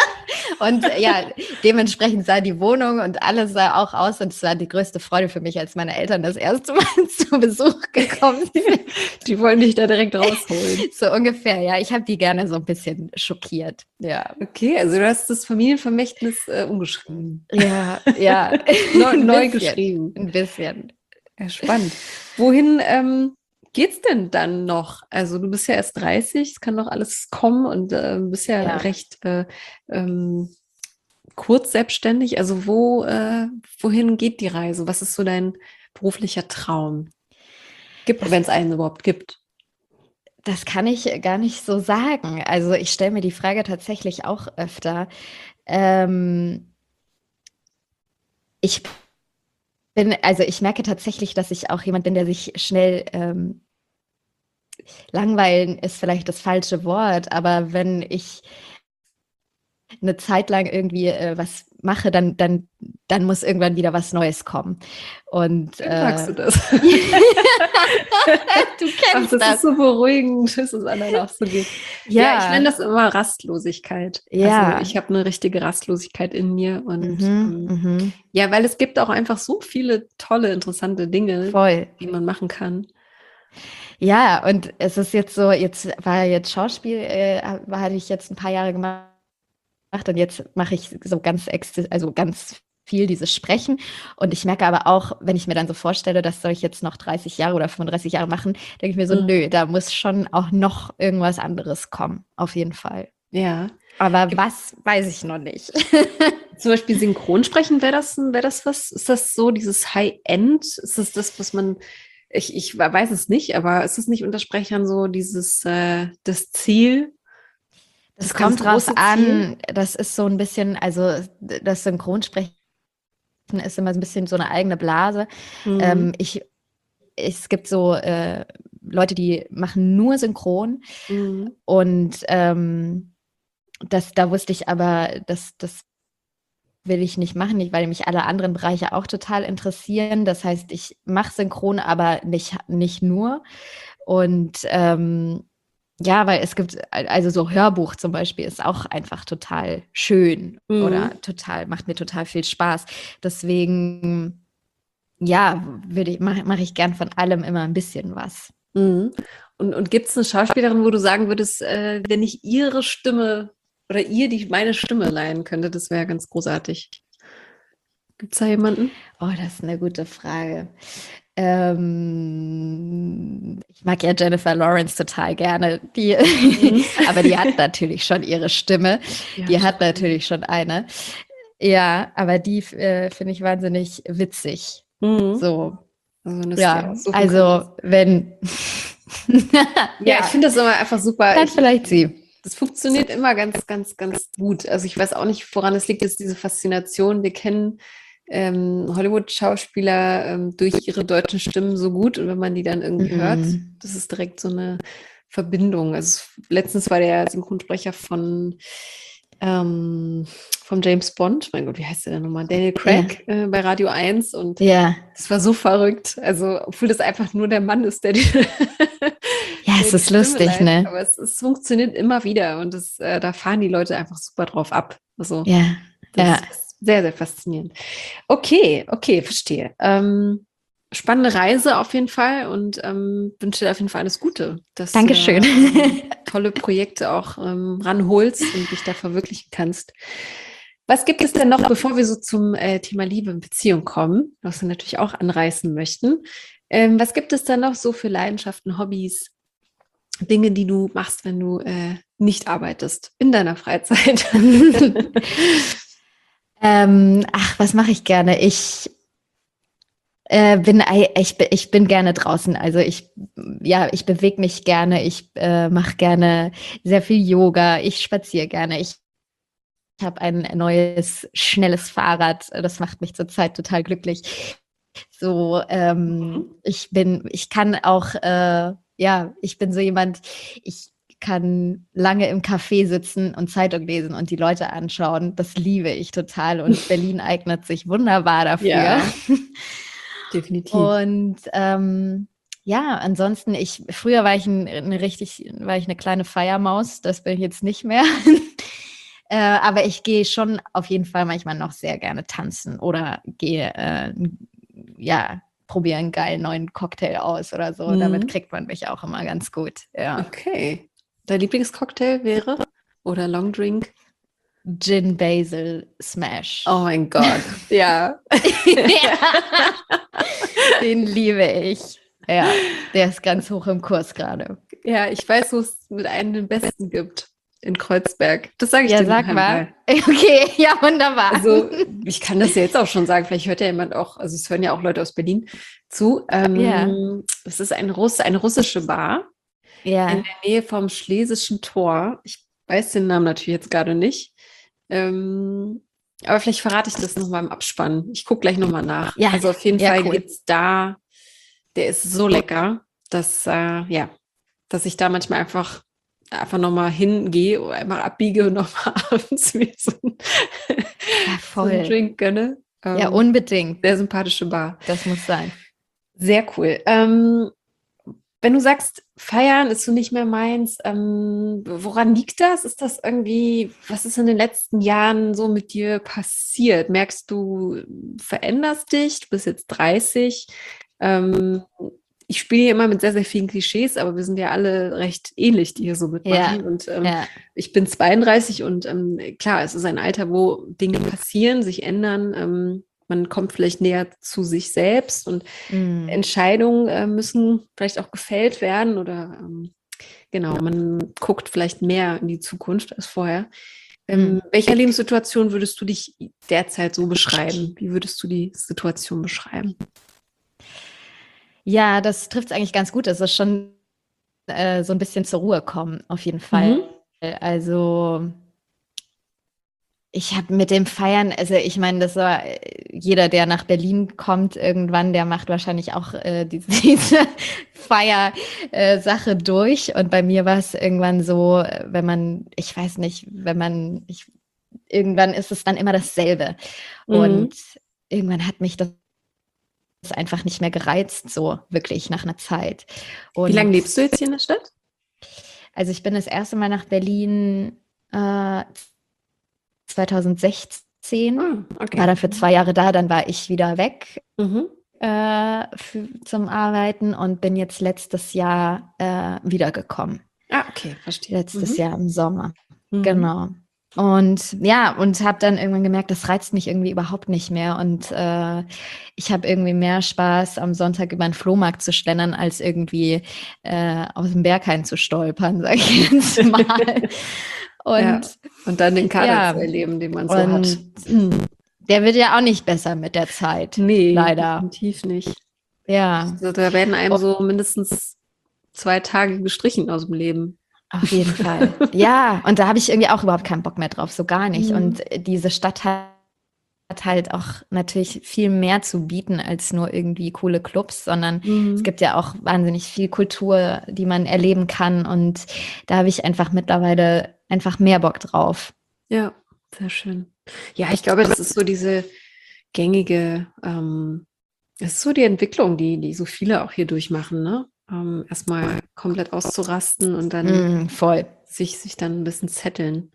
Speaker 2: Und äh, ja, dementsprechend sah die Wohnung und alles sah auch aus. Und es war die größte Freude für mich, als meine Eltern das erste Mal zu Besuch gekommen sind.
Speaker 1: Die wollen dich da direkt rausholen.
Speaker 2: So ungefähr, ja. Ich habe die gerne so ein bisschen schockiert. Ja.
Speaker 1: Okay, also du hast das Familienvermächtnis äh, umgeschrieben.
Speaker 2: Ja, ja.
Speaker 1: Neu,
Speaker 2: Ein
Speaker 1: neu
Speaker 2: bisschen.
Speaker 1: geschrieben.
Speaker 2: Ein bisschen.
Speaker 1: Ja, spannend. Wohin ähm, geht's denn dann noch? Also du bist ja erst dreißig, es kann noch alles kommen und äh, bist ja,
Speaker 2: Ja.
Speaker 1: recht äh, ähm, kurz selbstständig. Also wo, äh, wohin geht die Reise? Was ist so dein beruflicher Traum? Gibt,
Speaker 2: Das,
Speaker 1: wenn es einen überhaupt gibt.
Speaker 2: das kann ich gar nicht so sagen. Also ich stelle mir die Frage tatsächlich auch öfter. Ähm, ich bin, also ich merke tatsächlich, dass ich auch jemand bin, der sich schnell ähm, langweilen ist vielleicht das falsche Wort, aber wenn ich eine Zeit lang irgendwie äh, was mache, dann, dann, dann muss irgendwann wieder was Neues kommen. Und
Speaker 1: Schön sagst
Speaker 2: äh,
Speaker 1: du das.
Speaker 2: du
Speaker 1: Ach,
Speaker 2: kennst
Speaker 1: das
Speaker 2: das.
Speaker 1: ist so beruhigend, dass es anderen auch so geht. Ja, ich nenne
Speaker 2: Ja,
Speaker 1: das immer Rastlosigkeit. Also
Speaker 2: ja.
Speaker 1: ich habe eine richtige Rastlosigkeit in mir und
Speaker 2: Mhm,
Speaker 1: ähm,
Speaker 2: mhm.
Speaker 1: ja, weil es gibt auch einfach so viele tolle, interessante Dinge,
Speaker 2: Voll.
Speaker 1: die man machen kann.
Speaker 2: Ja, und es ist jetzt so, jetzt war jetzt Schauspiel, äh, war, hatte ich jetzt ein paar Jahre gemacht und jetzt mache ich so ganz, ex- also ganz viel dieses Sprechen. Und ich merke aber auch, wenn ich mir dann so vorstelle, das soll ich jetzt noch dreißig Jahre oder fünfunddreißig Jahre machen, denke ich mir so,
Speaker 1: Mhm.
Speaker 2: nö, da muss schon auch noch irgendwas anderes kommen, auf jeden Fall.
Speaker 1: Ja.
Speaker 2: Aber
Speaker 1: Gibt
Speaker 2: was, weiß ich noch nicht.
Speaker 1: zum Beispiel Synchronsprechen, wäre das, wäre das was? Ist das so dieses High-End? Ist das das, was man, ich, ich weiß es nicht, aber ist es nicht unter Sprechern so dieses, äh, das Ziel,
Speaker 2: Das
Speaker 1: das ganz
Speaker 2: kommt drauf
Speaker 1: große Ziel?
Speaker 2: an, das ist so ein bisschen, also das Synchronsprechen ist immer so ein bisschen so eine eigene Blase. Ähm,
Speaker 1: Mhm.
Speaker 2: ich, es gibt so äh, Leute, die machen nur Synchron
Speaker 1: Mhm.
Speaker 2: und ähm, das, da wusste ich aber, das, das will ich nicht machen, nicht, weil mich alle anderen Bereiche auch total interessieren. Das heißt, ich mache Synchron, aber nicht, nicht nur. Und ähm, ja, weil es gibt, also so Hörbuch zum Beispiel ist auch einfach total schön
Speaker 1: Mhm.
Speaker 2: oder total, macht mir total viel Spaß. Deswegen, ja, würde ich, mache mach ich gern von allem immer ein bisschen was.
Speaker 1: Mhm. Und, und gibt es eine Schauspielerin, wo du sagen würdest, äh, wenn ich ihre Stimme oder ihr die meine Stimme leihen könnte, das wäre ganz großartig. Gibt es da jemanden?
Speaker 2: Oh, das ist eine gute Frage. Ähm, ich mag ja Jennifer Lawrence total gerne. Die,
Speaker 1: Mhm.
Speaker 2: aber die hat natürlich schon ihre Stimme.
Speaker 1: Ja,
Speaker 2: Die hat
Speaker 1: schon.
Speaker 2: natürlich schon eine. Ja, aber die äh, finde ich wahnsinnig witzig.
Speaker 1: Mhm.
Speaker 2: So,
Speaker 1: Also, wenn du es dir
Speaker 2: ja,
Speaker 1: aussuchen könntest.
Speaker 2: also wenn,
Speaker 1: Ja, ich
Speaker 2: ja,
Speaker 1: finde das immer einfach super.
Speaker 2: dann
Speaker 1: Ich, ich,
Speaker 2: vielleicht sie.
Speaker 1: das funktioniert immer ganz, ganz, ganz gut. Also ich weiß auch nicht, woran es liegt, jetzt diese Faszination. Wir kennen ähm, Hollywood-Schauspieler ähm, durch ihre deutschen Stimmen so gut und wenn man die dann irgendwie hört,
Speaker 2: Mhm.
Speaker 1: das ist direkt so eine Verbindung. Also es, letztens war der Synchronsprecher von ähm, vom James Bond, mein Gott, wie heißt der denn nochmal? Daniel
Speaker 2: Ja,
Speaker 1: Craig äh, bei Radio eins und
Speaker 2: ja,
Speaker 1: das war so verrückt. Also, obwohl das einfach nur der Mann ist, der die,
Speaker 2: ja,
Speaker 1: der
Speaker 2: es
Speaker 1: die
Speaker 2: ist
Speaker 1: Stimme
Speaker 2: lustig,
Speaker 1: leiht.
Speaker 2: ne?
Speaker 1: Aber es, es funktioniert immer wieder und das, äh, da fahren die Leute einfach super drauf ab. Also,
Speaker 2: Ja,
Speaker 1: das
Speaker 2: ja.
Speaker 1: ist sehr, sehr faszinierend. Okay, okay, verstehe. Ähm, spannende Reise auf jeden Fall und ähm, wünsche dir auf jeden Fall alles Gute, dass du
Speaker 2: Dankeschön.
Speaker 1: da ähm, tolle Projekte auch ähm, ranholst und dich da verwirklichen kannst. Was gibt es denn noch, bevor wir so zum äh, Thema Liebe und Beziehung kommen, was wir natürlich auch anreißen möchten? Ähm, was gibt es da noch so für Leidenschaften, Hobbys, Dinge, die du machst, wenn du äh, nicht arbeitest in deiner Freizeit?
Speaker 2: ähm, ach, was mache ich gerne? Ich äh, bin, ei- ich, bin- ich bin gerne draußen. Also ich, ja, ich bewege mich gerne. Ich äh, mache gerne sehr viel Yoga. Ich spaziere gerne. Ich habe ein neues, schnelles Fahrrad. Das macht mich zurzeit total glücklich. So, ähm,
Speaker 1: Mhm.
Speaker 2: ich bin, ich kann auch, äh, ja, ich bin so jemand, ich kann lange im Café sitzen und Zeitung lesen und die Leute anschauen. Das liebe ich total und Berlin eignet sich wunderbar dafür.
Speaker 1: Ja, definitiv.
Speaker 2: Und ähm, ja, ansonsten, ich, früher war ich ein, eine richtig, war ich eine kleine Feiermaus, das bin ich jetzt nicht mehr. Äh, aber ich gehe schon auf jeden Fall manchmal noch sehr gerne tanzen oder gehe, äh, ja, probiere einen geilen neuen Cocktail aus oder so. Damit
Speaker 1: Mhm.
Speaker 2: kriegt man mich auch immer ganz gut. Ja.
Speaker 1: Okay. Dein Lieblingscocktail wäre? Oder Longdrink?
Speaker 2: Gin Basil Smash.
Speaker 1: Oh mein Gott. Ja.
Speaker 2: Ja, den liebe ich. Ja, der ist ganz hoch im Kurs gerade.
Speaker 1: Ja, ich weiß, wo es mit einem den besten gibt. In Kreuzberg. Das sage ich
Speaker 2: Ja,
Speaker 1: dir
Speaker 2: sag
Speaker 1: nachher
Speaker 2: mal.
Speaker 1: mal.
Speaker 2: Okay, ja, wunderbar.
Speaker 1: Also, ich kann das ja jetzt auch schon sagen. Vielleicht hört ja jemand auch, also es hören ja auch Leute aus Berlin zu.
Speaker 2: Ja,
Speaker 1: Ähm, es ist ein Russ, eine russische Bar in
Speaker 2: ja.
Speaker 1: der Nähe vom Schlesischen Tor. Ich weiß den Namen natürlich jetzt gerade nicht. Ähm, aber vielleicht verrate ich das nochmal im Abspann. Ich gucke gleich nochmal nach.
Speaker 2: Ja,
Speaker 1: Also auf jeden
Speaker 2: ja,
Speaker 1: Fall
Speaker 2: cool.
Speaker 1: gibt es da, der ist so lecker, dass, äh, ja, dass ich da manchmal einfach, einfach nochmal hingehe oder einmal abbiege und nochmal abends mir so, ein,
Speaker 2: Ja,
Speaker 1: so einen
Speaker 2: voll.
Speaker 1: Drink gönne.
Speaker 2: Ja,
Speaker 1: Ähm,
Speaker 2: unbedingt.
Speaker 1: sehr sympathische Bar.
Speaker 2: Das muss sein.
Speaker 1: Sehr cool. Ähm, wenn du sagst, feiern ist so nicht mehr meins, ähm, woran liegt das? Ist das irgendwie, was ist in den letzten Jahren so mit dir passiert? Merkst du, veränderst dich? Du bist jetzt dreißig. Ähm, ich spiele hier immer mit sehr, sehr vielen Klischees, aber wir sind ja alle recht ähnlich, die hier so
Speaker 2: Ja,
Speaker 1: mitmachen. Und ähm,
Speaker 2: ja.
Speaker 1: ich bin zweiunddreißig und ähm, klar, es ist ein Alter, wo Dinge passieren, sich ändern. Ähm, man kommt vielleicht näher zu sich selbst und
Speaker 2: Mm.
Speaker 1: Entscheidungen äh, müssen vielleicht auch gefällt werden oder ähm, genau, man guckt vielleicht mehr in die Zukunft als vorher. Ähm,
Speaker 2: Mm.
Speaker 1: welcher Lebenssituation würdest du dich derzeit so beschreiben? Wie würdest du die Situation beschreiben?
Speaker 2: Ja, das trifft es eigentlich ganz gut. Es ist schon äh, so ein bisschen zur Ruhe kommen, auf jeden Fall.
Speaker 1: Mhm.
Speaker 2: Also Ich habe mit dem Feiern, also ich meine, das war jeder, der nach Berlin kommt irgendwann, der macht wahrscheinlich auch äh, diese, diese Feier-Sache durch. Und bei mir war es irgendwann so, wenn man, ich weiß nicht, wenn man, ich, irgendwann ist es dann immer dasselbe.
Speaker 1: Mhm.
Speaker 2: Und irgendwann hat mich das einfach nicht mehr gereizt, so wirklich nach einer Zeit. Und
Speaker 1: Wie lange lebst du jetzt hier in der Stadt?
Speaker 2: Also ich bin das erste Mal nach Berlin äh, zwanzig sechzehn,
Speaker 1: Ah, okay.
Speaker 2: war dann für zwei Jahre da, dann war ich wieder weg
Speaker 1: Mhm.
Speaker 2: äh, für, zum Arbeiten und bin jetzt letztes Jahr äh, wiedergekommen.
Speaker 1: Ah, okay, verstehe.
Speaker 2: Letztes
Speaker 1: Mhm.
Speaker 2: Jahr im Sommer,
Speaker 1: Mhm.
Speaker 2: genau. Und ja, und habe dann irgendwann gemerkt, das reizt mich irgendwie überhaupt nicht mehr. Und äh, ich habe irgendwie mehr Spaß, am Sonntag über den Flohmarkt zu schlendern, als irgendwie äh, aus dem Berghain zu stolpern, sag ich jetzt mal. Und
Speaker 1: Ja, und dann den Kater
Speaker 2: ja,
Speaker 1: zu erleben, den man so
Speaker 2: und
Speaker 1: hat.
Speaker 2: der wird ja auch nicht besser mit der Zeit,
Speaker 1: Nee,
Speaker 2: leider.
Speaker 1: definitiv nicht.
Speaker 2: Ja,
Speaker 1: Also, da werden einem so mindestens zwei Tage gestrichen aus dem Leben.
Speaker 2: auf jeden Fall. Ja, und da habe ich irgendwie auch überhaupt keinen Bock mehr drauf, so gar nicht.
Speaker 1: Mhm.
Speaker 2: Und diese Stadt hat hat halt auch natürlich viel mehr zu bieten als nur irgendwie coole Clubs, sondern
Speaker 1: Mhm.
Speaker 2: es gibt ja auch wahnsinnig viel Kultur, die man erleben kann. Und da habe ich einfach mittlerweile einfach mehr Bock drauf.
Speaker 1: Ja, sehr schön. Ja, ich glaube, das ist so diese gängige, ähm, das ist so die Entwicklung, die, die so viele auch hier durchmachen, ne? Ähm, erstmal komplett auszurasten und dann
Speaker 2: Mm, voll.
Speaker 1: sich, sich dann ein bisschen zetteln.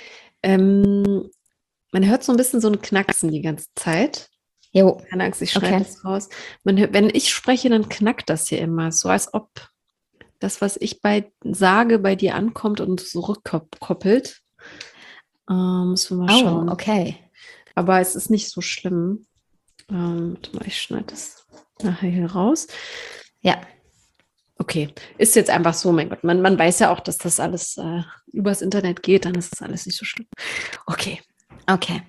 Speaker 1: Ähm, man hört so ein bisschen so ein Knacksen die ganze Zeit.
Speaker 2: Jo,
Speaker 1: Keine Angst, ich schneide
Speaker 2: okay.
Speaker 1: das raus. Man hört, wenn ich spreche, dann knackt das hier immer, so als ob das, was ich bei sage, bei dir ankommt und zurückkoppelt. Ähm, müssen wir mal
Speaker 2: Oh,
Speaker 1: schauen.
Speaker 2: okay.
Speaker 1: Aber es ist nicht so schlimm. Ähm, warte mal, ich schneide das nachher hier raus.
Speaker 2: Ja,
Speaker 1: Okay, ist jetzt einfach so, mein Gott. Man, man weiß ja auch, dass das alles äh, übers Internet geht, dann ist das alles nicht so schlimm. Okay,
Speaker 2: okay.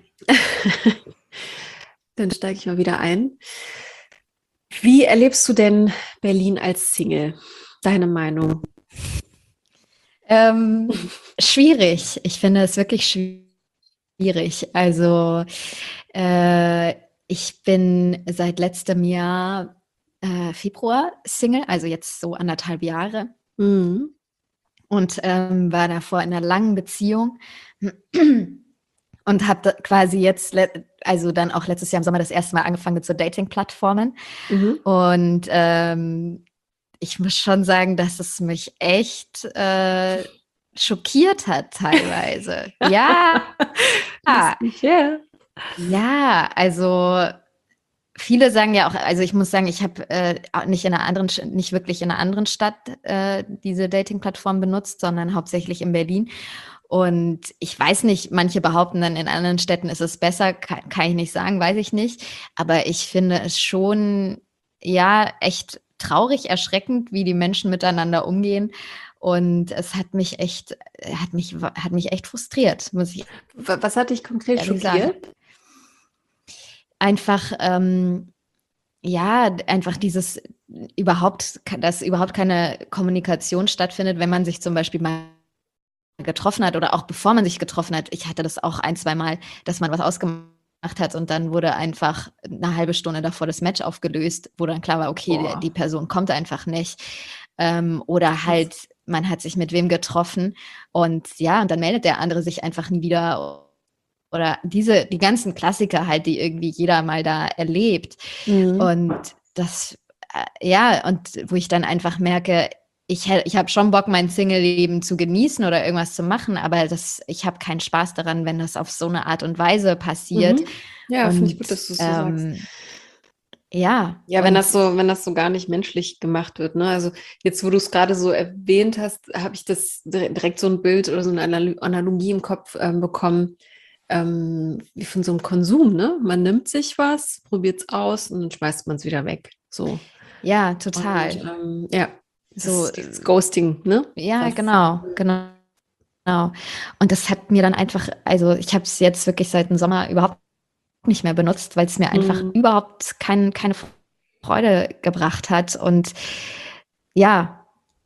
Speaker 1: dann steige ich mal wieder ein. Wie erlebst du denn Berlin als Single? Deine Meinung?
Speaker 2: Ähm, schwierig. Ich finde es wirklich schwierig. Also äh, ich bin seit letztem Jahr äh, Februar Single, also jetzt so anderthalb Jahre.
Speaker 1: Mhm.
Speaker 2: Und ähm, war davor in einer langen Beziehung und habe quasi jetzt, also dann auch letztes Jahr im Sommer das erste Mal angefangen mit so Dating-Plattformen.
Speaker 1: Mhm.
Speaker 2: Und ähm, ich muss schon sagen, dass es mich echt äh, schockiert hat teilweise. Ja,
Speaker 1: Lustig, ja.
Speaker 2: ja, also viele sagen ja auch, also ich muss sagen, ich habe äh, nicht in einer anderen, nicht wirklich in einer anderen Stadt äh, diese Dating-Plattform benutzt, sondern hauptsächlich in Berlin. Und ich weiß nicht, manche behaupten dann, in anderen Städten ist es besser, kann, kann ich nicht sagen, weiß ich nicht. Aber ich finde es schon, ja, echt traurig, erschreckend, wie die Menschen miteinander umgehen. Und es hat mich echt, hat mich, hat mich echt frustriert, muss ich
Speaker 1: Wa- Was hat dich konkret
Speaker 2: ehrlich sagen.
Speaker 1: schockiert?
Speaker 2: Einfach, ähm, ja, einfach dieses überhaupt, dass überhaupt keine Kommunikation stattfindet, wenn man sich zum Beispiel mal getroffen hat oder auch bevor man sich getroffen hat. Ich hatte das auch ein, zwei Mal, dass man was ausgemacht hat und dann wurde einfach eine halbe Stunde davor das Match aufgelöst, wo dann klar war, okay,
Speaker 1: Boah.
Speaker 2: die Person kommt einfach nicht. Ähm, oder halt, man hat sich mit wem getroffen und ja, und dann meldet der andere sich einfach nie wieder. Oder diese, die ganzen Klassiker halt, die irgendwie jeder mal da erlebt.
Speaker 1: Mhm.
Speaker 2: Und das, äh, ja, und wo ich dann einfach merke, ich, ich habe schon Bock, mein Single-Leben zu genießen oder irgendwas zu machen, aber das, ich habe keinen Spaß daran, wenn das auf so eine Art und Weise passiert.
Speaker 1: Mhm. Ja, finde ich
Speaker 2: Und
Speaker 1: gut, dass du es so sagst.
Speaker 2: ähm, ja,
Speaker 1: Ja, wenn
Speaker 2: und
Speaker 1: das so, wenn das so gar nicht menschlich gemacht wird, ne? Also jetzt, wo du es gerade so erwähnt hast, habe ich das dire- direkt so ein Bild oder so eine Analo- Analogie im Kopf ähm, bekommen, ähm, wie von so einem Konsum, ne? Man nimmt sich was, probiert es aus und dann schmeißt man es wieder weg. So.
Speaker 2: ja,
Speaker 1: Und
Speaker 2: total.
Speaker 1: ähm, ja, das
Speaker 2: So,
Speaker 1: ist dieses Ghosting, ne?
Speaker 2: ja,
Speaker 1: Was,
Speaker 2: genau, genau. Genau. Und das hat mir dann einfach, also ich habe es jetzt wirklich seit dem Sommer überhaupt nicht mehr benutzt, weil es mir einfach
Speaker 1: Mhm.
Speaker 2: überhaupt kein, keine Freude gebracht hat. Und ja,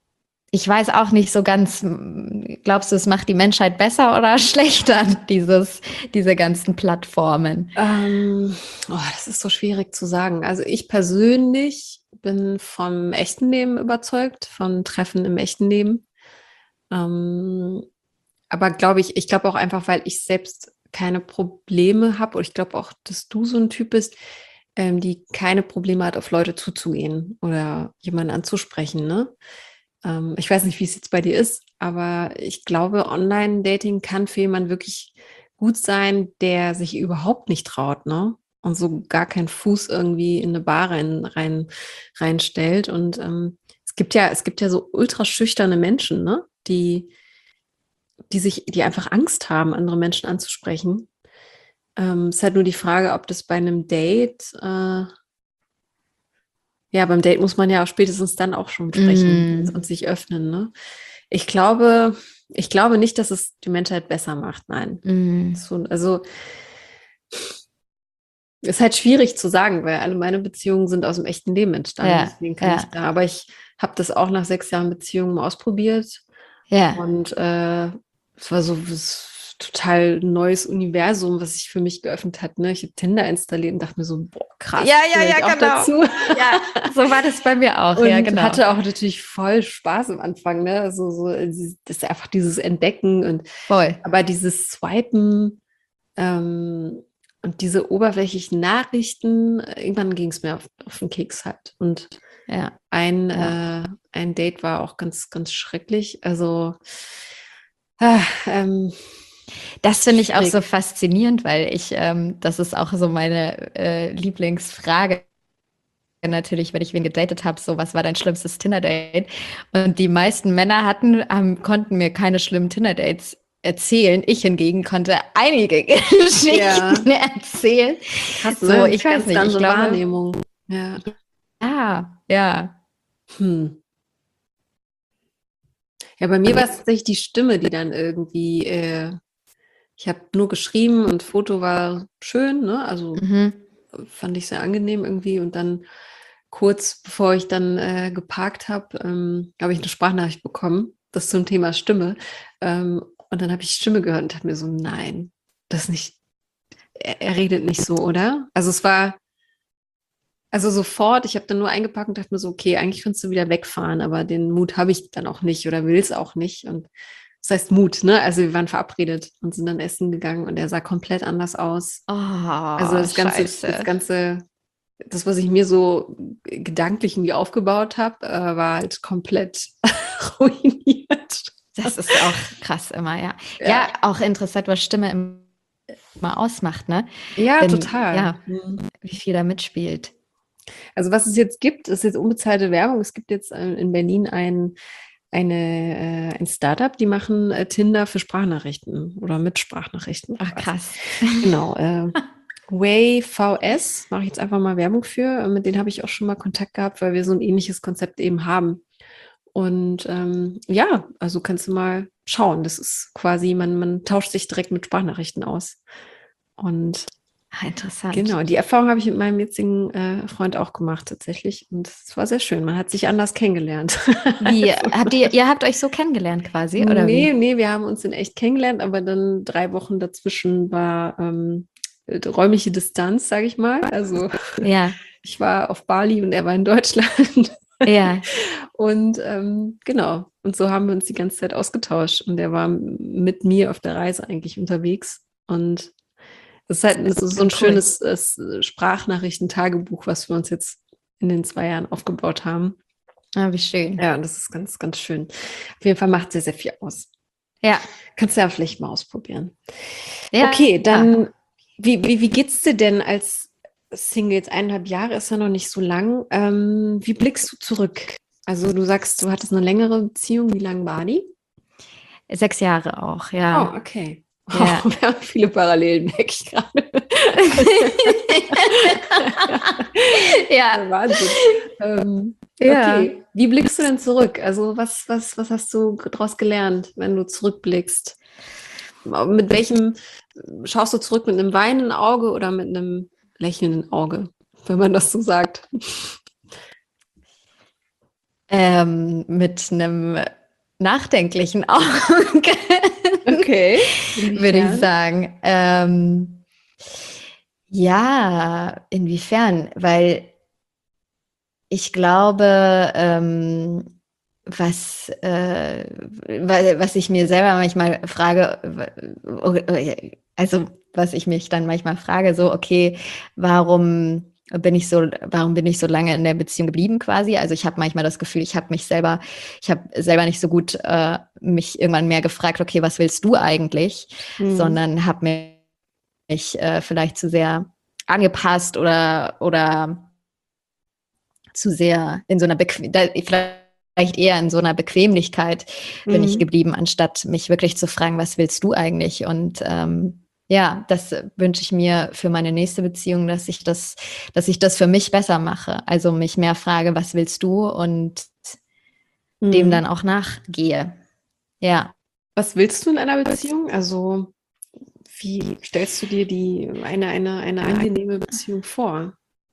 Speaker 2: ich weiß auch nicht so ganz, glaubst du, es macht die Menschheit besser oder schlechter, dieses, diese ganzen Plattformen?
Speaker 1: Ähm, oh, das ist so schwierig zu sagen. Also ich persönlich bin vom echten Leben überzeugt, von Treffen im echten Leben. Ähm, aber glaube ich, ich glaube auch einfach, weil ich selbst keine Probleme habe, und ich glaube auch, dass du so ein Typ bist, ähm, die keine Probleme hat, auf Leute zuzugehen oder jemanden anzusprechen, ne? Ähm, ich weiß nicht, wie es jetzt bei dir ist, aber ich glaube, Online-Dating kann für jemanden wirklich gut sein, der sich überhaupt nicht traut, ne? Und so gar keinen Fuß irgendwie in eine Bar rein, rein, reinstellt. Und ähm, es gibt ja, es gibt ja so ultra schüchterne Menschen, ne? Die, die sich, die einfach Angst haben, andere Menschen anzusprechen. Ähm, es ist halt nur die Frage, ob das bei einem Date, äh, ja, beim Date muss man ja auch spätestens dann auch schon sprechen und,
Speaker 2: Mm,
Speaker 1: und sich öffnen, ne? Ich glaube, ich glaube nicht, dass es die Menschheit besser macht, nein.
Speaker 2: mm,
Speaker 1: So, also ist halt schwierig zu sagen, weil alle meine Beziehungen sind aus dem echten Leben entstanden.
Speaker 2: ja,
Speaker 1: Deswegen kann ich
Speaker 2: ja,
Speaker 1: da, aber ich habe das auch nach sechs Jahren Beziehung mal ausprobiert.
Speaker 2: ja.
Speaker 1: Und äh, es war so was total neues Universum, was sich für mich geöffnet hat. Ne? Ich habe Tinder installiert und dachte mir so, boah, krass,
Speaker 2: Ja,
Speaker 1: das
Speaker 2: ja,
Speaker 1: gehöre
Speaker 2: ja,
Speaker 1: ich auch
Speaker 2: genau.
Speaker 1: dazu.
Speaker 2: Ja, so war das bei mir auch, ja,
Speaker 1: Und
Speaker 2: genau.
Speaker 1: hatte auch natürlich voll Spaß am Anfang, ne? Also so, das ist einfach dieses Entdecken und
Speaker 2: Voll.
Speaker 1: aber dieses Swipen ähm, und diese oberflächlichen Nachrichten, irgendwann ging es mir auf, auf den Keks halt. Und
Speaker 2: Ja,
Speaker 1: ein,
Speaker 2: ja.
Speaker 1: äh, ein Date war auch ganz, ganz schrecklich. Also ah, ähm,
Speaker 2: Das finde ich auch so
Speaker 1: schwierig.
Speaker 2: faszinierend, weil ich, ähm, das ist auch so meine äh, Lieblingsfrage natürlich, wenn ich wen gedatet habe, so, was war dein schlimmstes Tinder-Date? Und die meisten Männer hatten, ähm, konnten mir keine schlimmen Tinder-Dates erzählen. Ich hingegen konnte einige
Speaker 1: Ja,
Speaker 2: Geschichten erzählen.
Speaker 1: krass,
Speaker 2: So,
Speaker 1: ne?
Speaker 2: ich weiß
Speaker 1: Ganz
Speaker 2: nicht, ich
Speaker 1: andere
Speaker 2: glaube,
Speaker 1: Wahrnehmung. Ja.
Speaker 2: ja, ja.
Speaker 1: Hm. Ja, bei mir war es tatsächlich die Stimme, die dann irgendwie, äh, ich habe nur geschrieben und Foto war schön, ne? Also
Speaker 2: Mhm.
Speaker 1: fand ich sehr angenehm irgendwie. Und dann kurz bevor ich dann äh, geparkt habe, ähm, habe ich eine Sprachnachricht bekommen, das zum Thema Stimme. Ähm, und dann habe ich Stimme gehört und dachte mir so, nein, das nicht, er, er redet nicht so, oder? Also es war, also sofort, ich habe dann nur eingepackt und dachte mir so, okay, eigentlich könntest du wieder wegfahren, aber den Mut habe ich dann auch nicht oder will es auch nicht. Und das heißt Mut, ne? Also wir waren verabredet und sind dann essen gegangen und er sah komplett anders aus. Also
Speaker 2: Oh,
Speaker 1: das ganze, das
Speaker 2: scheiße.
Speaker 1: ganze, das, was ich mir so gedanklich irgendwie aufgebaut habe, äh, war halt komplett ruiniert.
Speaker 2: Das ist auch krass immer, ja.
Speaker 1: Ja,
Speaker 2: Ja, auch interessant, was Stimme immer ausmacht, ne?
Speaker 1: ja,
Speaker 2: Wenn,
Speaker 1: total.
Speaker 2: ja,
Speaker 1: Mhm.
Speaker 2: wie viel da mitspielt.
Speaker 1: Also was es jetzt gibt, ist jetzt unbezahlte Werbung. Es gibt jetzt äh, in Berlin ein, eine, äh, ein Startup, die machen äh, Tinder für Sprachnachrichten oder mit Sprachnachrichten
Speaker 2: Ach,
Speaker 1: quasi.
Speaker 2: krass.
Speaker 1: Genau. Äh, Way V S mache ich jetzt einfach mal Werbung für. Mit denen habe ich auch schon mal Kontakt gehabt, weil wir so ein ähnliches Konzept eben haben. Und ähm, ja, also kannst du mal schauen. Das ist quasi, man, man tauscht sich direkt mit Sprachnachrichten aus. Und
Speaker 2: Ah, interessant.
Speaker 1: genau, die Erfahrung habe ich mit meinem jetzigen äh, Freund auch gemacht tatsächlich. Und es war sehr schön. Man hat sich anders kennengelernt.
Speaker 2: Wie,
Speaker 1: Also,
Speaker 2: habt ihr, ihr habt euch so kennengelernt quasi, oder
Speaker 1: nee,
Speaker 2: wie?
Speaker 1: nee, wir haben uns in echt kennengelernt, aber dann drei Wochen dazwischen war ähm, äh, räumliche Distanz, sage ich mal. Also
Speaker 2: Ja,
Speaker 1: ich war auf Bali und er war in Deutschland.
Speaker 2: ja.
Speaker 1: Und ähm, genau, und so haben wir uns die ganze Zeit ausgetauscht. Und er war mit mir auf der Reise eigentlich unterwegs. Und es ist halt es ist so ein
Speaker 2: Cool.
Speaker 1: schönes äh, Sprachnachrichten-Tagebuch, was wir uns jetzt in den zwei Jahren aufgebaut haben.
Speaker 2: Ah, wie schön.
Speaker 1: Ja, und das ist ganz, ganz schön. Auf jeden Fall macht sehr, sehr viel aus.
Speaker 2: Ja,
Speaker 1: Kannst du ja vielleicht mal ausprobieren.
Speaker 2: ja.
Speaker 1: Okay, dann, wie, wie, wie geht's dir denn als Single? Jetzt eineinhalb Jahre ist ja noch nicht so lang. Ähm, wie blickst du zurück? Also du sagst, du hattest eine längere Beziehung. Wie lang war die?
Speaker 2: Sechs Jahre auch,
Speaker 1: Oh,
Speaker 2: ja.
Speaker 1: okay.
Speaker 2: Ja.
Speaker 1: Oh, wir haben viele Parallelen, merke ich gerade.
Speaker 2: Ja,
Speaker 1: Wahnsinn. Ähm,
Speaker 2: ja.
Speaker 1: okay, wie blickst du denn zurück? Also was, was, was hast du daraus gelernt, wenn du zurückblickst? Mit welchem schaust du zurück, mit einem weinenden Auge oder mit einem lächelnden Auge, wenn man das so sagt?
Speaker 2: Ähm, mit einem nachdenklichen Augen,
Speaker 1: Okay.
Speaker 2: würde ich
Speaker 1: Inwiefern?
Speaker 2: sagen. Ähm, ja, inwiefern? Weil ich glaube, ähm, was, äh, wa- was ich mir selber manchmal frage, w- also was ich mich dann manchmal frage, so, okay, warum bin ich so, warum bin ich so lange in der Beziehung geblieben quasi? Also ich habe manchmal das Gefühl, ich habe mich selber, ich habe selber nicht so gut äh, mich irgendwann mehr gefragt, okay, was willst du eigentlich?
Speaker 1: Mhm.
Speaker 2: Sondern habe mich äh, vielleicht zu sehr angepasst oder oder zu sehr in so einer Bequ da, vielleicht eher in so einer Bequemlichkeit bin ich
Speaker 1: Mhm.
Speaker 2: geblieben, anstatt mich wirklich zu fragen, was willst du eigentlich? Und ähm, ja, das wünsche ich mir für meine nächste Beziehung, dass ich das, dass ich das für mich besser mache. Also mich mehr frage, was willst du? Und dem
Speaker 1: Mhm.
Speaker 2: dann auch nachgehe. Ja.
Speaker 1: Was willst du in einer Beziehung? Also, wie stellst du dir die eine, eine, eine angenehme Beziehung vor?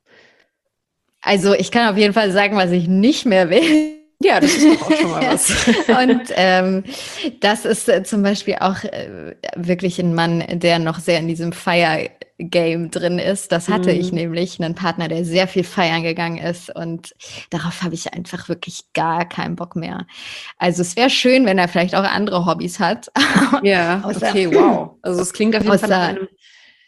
Speaker 2: Also ich kann auf jeden Fall sagen, was ich nicht mehr will.
Speaker 1: Ja, das ist doch auch schon mal was.
Speaker 2: Und ähm, das ist äh, zum Beispiel auch äh, wirklich ein Mann, der noch sehr in diesem Feier-Game drin ist. Das hatte ich
Speaker 1: Mhm.
Speaker 2: nämlich, einen Partner, der sehr viel feiern gegangen ist. Und darauf habe ich einfach wirklich gar keinen Bock mehr. Also es wäre schön, wenn er vielleicht auch andere Hobbys hat.
Speaker 1: Ja,
Speaker 2: außer,
Speaker 1: okay, wow. Also es klingt auf jeden Fall nach
Speaker 2: außer
Speaker 1: einem,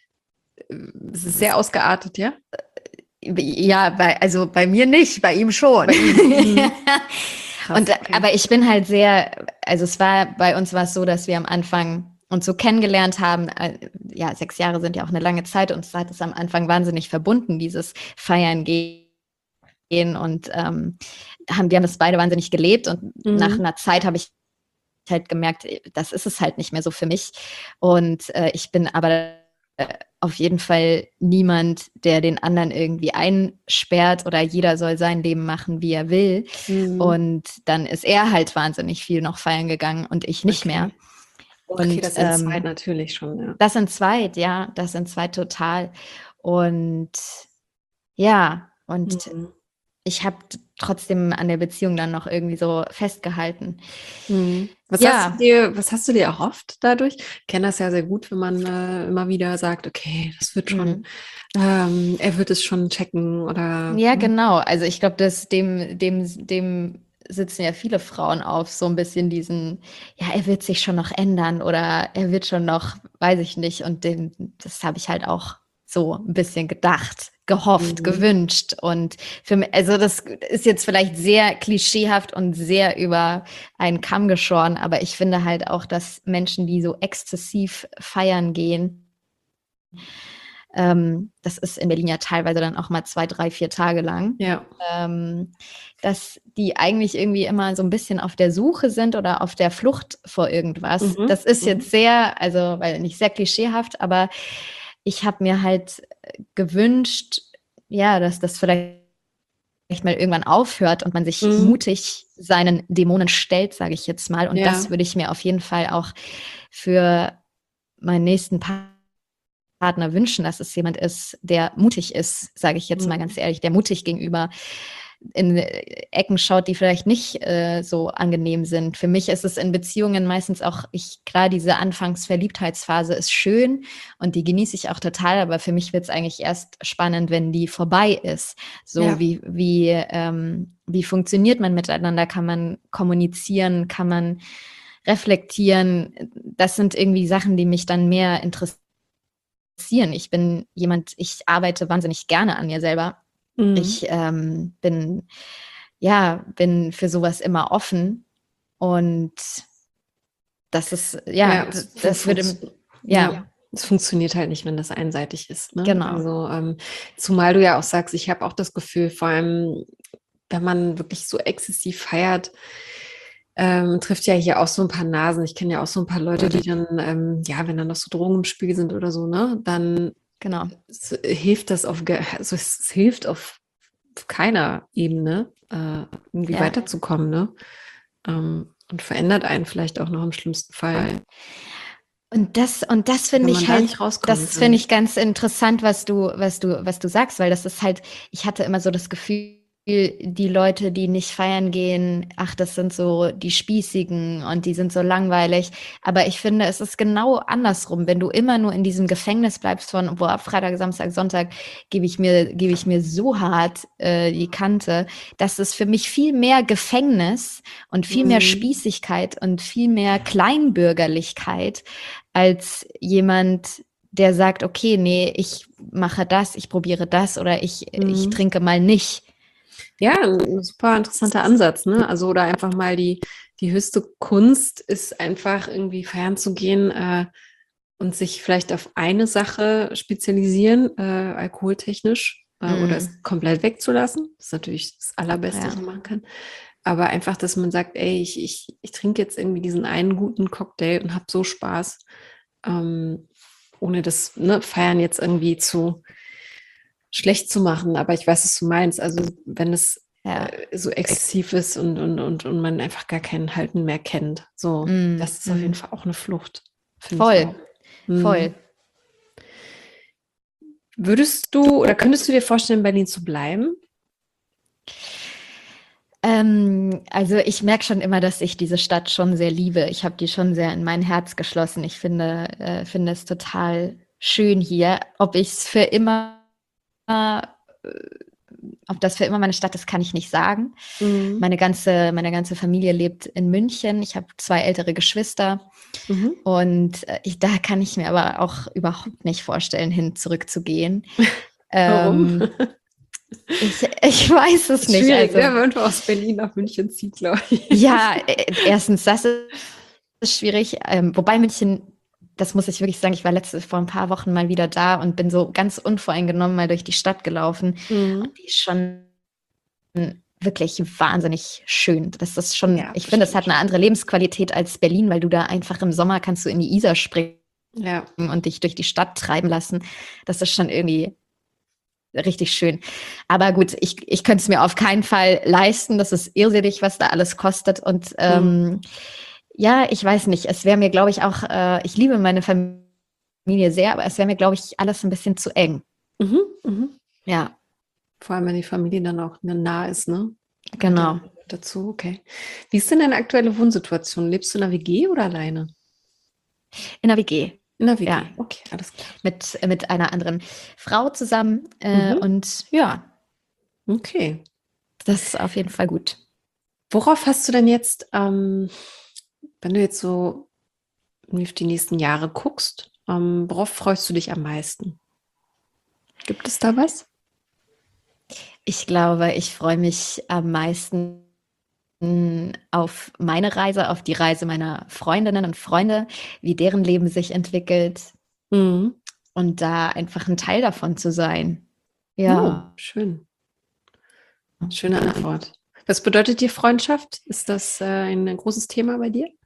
Speaker 1: es ist sehr ausgeartet, ja?
Speaker 2: ja, bei, also bei mir nicht, bei ihm schon.
Speaker 1: Bei ihm. Mhm.
Speaker 2: Und,
Speaker 1: Krass, okay.
Speaker 2: aber ich bin halt sehr, also es war, bei uns war es so, dass wir am Anfang uns so kennengelernt haben. Äh, Ja, sechs Jahre sind ja auch eine lange Zeit. Uns hat es am Anfang wahnsinnig verbunden, dieses Feiern gehen. Und ähm, haben, wir haben das beide wahnsinnig gelebt. Und nach
Speaker 1: Mhm.
Speaker 2: einer Zeit habe ich halt gemerkt, das ist es halt nicht mehr so für mich. Und äh, ich bin aber äh, auf jeden Fall niemand, der den anderen irgendwie einsperrt oder jeder soll sein Leben machen, wie er will.
Speaker 1: Mhm.
Speaker 2: Und dann ist er halt wahnsinnig viel noch feiern gegangen und ich nicht mehr.
Speaker 1: Okay. Okay,
Speaker 2: Und
Speaker 1: das in zwei
Speaker 2: ähm,
Speaker 1: natürlich schon, ja.
Speaker 2: das in zwei, ja, das in zwei total. Und ja, und
Speaker 1: Mhm.
Speaker 2: ich habe trotzdem an der Beziehung dann noch irgendwie so festgehalten.
Speaker 1: Mhm. Was hast du
Speaker 2: Ja,
Speaker 1: dir, was hast du dir erhofft dadurch? Ich kenne das ja sehr gut, wenn man äh, immer wieder sagt, okay, das wird schon,
Speaker 2: mhm.
Speaker 1: ähm, er wird es schon checken oder
Speaker 2: Ja,
Speaker 1: ne?
Speaker 2: genau. Also ich glaube, dass dem, dem, dem sitzen ja viele Frauen auf, so ein bisschen diesen, ja, er wird sich schon noch ändern oder er wird schon noch, weiß ich nicht. Und den, das habe ich halt auch so ein bisschen gedacht, gehofft,
Speaker 1: Mhm.
Speaker 2: gewünscht. Und für mich, also das ist jetzt vielleicht sehr klischeehaft und sehr über einen Kamm geschoren, aber ich finde halt auch, dass Menschen, die so exzessiv feiern gehen, ähm, das ist in Berlin ja teilweise dann auch mal zwei, drei, vier Tage lang,
Speaker 1: Ja.
Speaker 2: ähm, dass die eigentlich irgendwie immer so ein bisschen auf der Suche sind oder auf der Flucht vor irgendwas.
Speaker 1: Mhm.
Speaker 2: Das ist
Speaker 1: Mhm.
Speaker 2: jetzt sehr, also weil nicht sehr klischeehaft, aber ich habe mir halt äh, gewünscht, ja, dass das vielleicht mal irgendwann aufhört und man sich
Speaker 1: Mhm.
Speaker 2: mutig seinen Dämonen stellt, sage ich jetzt mal. Und das
Speaker 1: Ja.
Speaker 2: würde ich mir auf jeden Fall auch für meinen nächsten Partner Partner wünschen, dass es jemand ist, der mutig ist, sage ich jetzt mal
Speaker 1: Mhm.
Speaker 2: ganz ehrlich, der mutig gegenüber in Ecken schaut, die vielleicht nicht äh, so angenehm sind. Für mich ist es in Beziehungen meistens auch, ich, klar, diese Anfangsverliebtheitsphase ist schön und die genieße ich auch total, aber für mich wird es eigentlich erst spannend, wenn die vorbei ist. So
Speaker 1: Ja.
Speaker 2: wie, wie, ähm, wie funktioniert man miteinander? Kann man kommunizieren? Kann man reflektieren? Das sind irgendwie Sachen, die mich dann mehr interessieren. Ich bin jemand, ich arbeite wahnsinnig gerne an mir selber.
Speaker 1: Mhm.
Speaker 2: Ich ähm, bin, ja, bin für sowas immer offen und das ist, ja,
Speaker 1: Ja, es fun
Speaker 2: das würde,
Speaker 1: funktio ja,
Speaker 2: ja,
Speaker 1: es funktioniert halt nicht, wenn das einseitig ist, ne?
Speaker 2: genau.
Speaker 1: Also, ähm, zumal du ja auch sagst, ich habe auch das Gefühl, vor allem, wenn man wirklich so exzessiv feiert, ähm, trifft ja hier auch so ein paar Nasen. Ich kenne ja auch so ein paar Leute, die dann, ähm, ja, wenn dann noch so Drogen im Spiel sind oder so, ne, dann
Speaker 2: Genau.
Speaker 1: s hilft das auf ge also, es es hilft auf auf keiner Ebene, äh, irgendwie
Speaker 2: Ja.
Speaker 1: weiterzukommen, ne? Ähm, und verändert einen vielleicht auch noch im schlimmsten Fall,
Speaker 2: Und das, und das
Speaker 1: wenn
Speaker 2: finde
Speaker 1: man
Speaker 2: ich
Speaker 1: da
Speaker 2: halt,
Speaker 1: nicht rauskommt,
Speaker 2: das finde
Speaker 1: dann
Speaker 2: ich ganz interessant, was du, was du, was du sagst, weil das ist halt, ich hatte immer so das Gefühl, die Leute, die nicht feiern gehen, ach, das sind so die Spießigen und die sind so langweilig. Aber ich finde, es ist genau andersrum. Wenn du immer nur in diesem Gefängnis bleibst von, boah, Freitag, Samstag, Sonntag gebe ich mir, gebe ich mir so hart äh, die Kante, dass es für mich viel mehr Gefängnis und viel mehr
Speaker 1: Mhm.
Speaker 2: Spießigkeit und viel mehr Kleinbürgerlichkeit als jemand, der sagt, okay, nee, ich mache das, ich probiere das oder ich, ich
Speaker 1: Mhm.
Speaker 2: trinke mal nicht.
Speaker 1: Ja, ein super interessanter Ansatz, ne? Also, oder einfach mal die, die höchste Kunst ist einfach irgendwie feiern zu gehen äh, und sich vielleicht auf eine Sache spezialisieren, äh, alkoholtechnisch, äh, oder
Speaker 2: Mm.
Speaker 1: es komplett wegzulassen. Das ist natürlich das Allerbeste,
Speaker 2: Ja.
Speaker 1: was man machen kann. Aber einfach, dass man sagt, ey, ich, ich, ich trinke jetzt irgendwie diesen einen guten Cocktail und habe so Spaß, ähm, ohne das ne, Feiern jetzt irgendwie zu schlecht zu machen. Aber ich weiß, was du meinst. Also wenn es
Speaker 2: Ja.
Speaker 1: äh, so exzessiv ist und, und, und, und man einfach gar keinen Halten mehr kennt. So,
Speaker 2: Mm,
Speaker 1: das ist auf jeden
Speaker 2: mm.
Speaker 1: Fall auch eine Flucht, finde ich
Speaker 2: Voll,
Speaker 1: auch. Mhm.
Speaker 2: voll.
Speaker 1: Würdest du oder könntest du dir vorstellen, in Berlin zu bleiben?
Speaker 2: Ähm, also ich merke schon immer, dass ich diese Stadt schon sehr liebe. Ich habe die schon sehr in mein Herz geschlossen. Ich finde, äh, finde es total schön hier. Ob ich es für immer, äh, ob das für immer meine Stadt ist, kann ich nicht sagen.
Speaker 1: Mhm.
Speaker 2: Meine ganze, meine ganze Familie lebt in München. Ich habe zwei ältere Geschwister.
Speaker 1: Mhm.
Speaker 2: Und äh, ich, da kann ich mir aber auch überhaupt nicht vorstellen, hin zurückzugehen.
Speaker 1: Warum?
Speaker 2: Ähm, ich, ich weiß es
Speaker 1: Ist
Speaker 2: nicht.
Speaker 1: schwierig,
Speaker 2: Also,
Speaker 1: ne? Wenn man aus Berlin nach München zieht, glaube ich.
Speaker 2: ja, äh, erstens, das ist schwierig. Ähm, wobei München, das muss ich wirklich sagen, ich war letzte, vor ein paar Wochen mal wieder da und bin so ganz unvoreingenommen mal durch die Stadt gelaufen.
Speaker 1: Mhm.
Speaker 2: Und die ist schon wirklich wahnsinnig schön. Das ist schon,
Speaker 1: Ja,
Speaker 2: ich
Speaker 1: das
Speaker 2: finde, es
Speaker 1: stimmt
Speaker 2: hat eine
Speaker 1: schon.
Speaker 2: andere Lebensqualität als Berlin, weil du da einfach im Sommer kannst du in die Isar springen
Speaker 1: Ja.
Speaker 2: und dich durch die Stadt treiben lassen. Das ist schon irgendwie richtig schön. Aber gut, ich, ich könnte es mir auf keinen Fall leisten. Das ist irrsinnig, was da alles kostet. Und ähm,
Speaker 1: Mhm.
Speaker 2: ja, ich weiß nicht. Es wäre mir, glaube ich, auch, äh, ich liebe meine Familie sehr, aber es wäre mir, glaube ich, alles ein bisschen zu eng.
Speaker 1: Mhm. Mhm.
Speaker 2: Ja,
Speaker 1: Vor allem, wenn die Familie dann auch nah ist, ne?
Speaker 2: genau.
Speaker 1: Dann dazu, okay. Wie ist denn deine aktuelle Wohnsituation? Lebst du in einer W G oder alleine?
Speaker 2: In der W G.
Speaker 1: In einer W G,
Speaker 2: Ja,
Speaker 1: okay, alles klar.
Speaker 2: mit, mit einer anderen Frau zusammen. Äh,
Speaker 1: Mhm.
Speaker 2: und ja,
Speaker 1: Okay.
Speaker 2: das ist auf jeden Fall gut.
Speaker 1: Worauf hast du denn jetzt, ähm, wenn du jetzt so auf die nächsten Jahre guckst, ähm, worauf freust du dich am meisten? Gibt es da was?
Speaker 2: Ich glaube, ich freue mich am meisten auf meine Reise, auf die Reise meiner Freundinnen und Freunde, wie deren Leben sich entwickelt
Speaker 1: Mhm.
Speaker 2: und da einfach ein Teil davon zu sein.
Speaker 1: Oh,
Speaker 2: Ja.
Speaker 1: schön. Schöne Antwort. Was bedeutet dir Freundschaft? Ist das äh, ein großes Thema bei dir?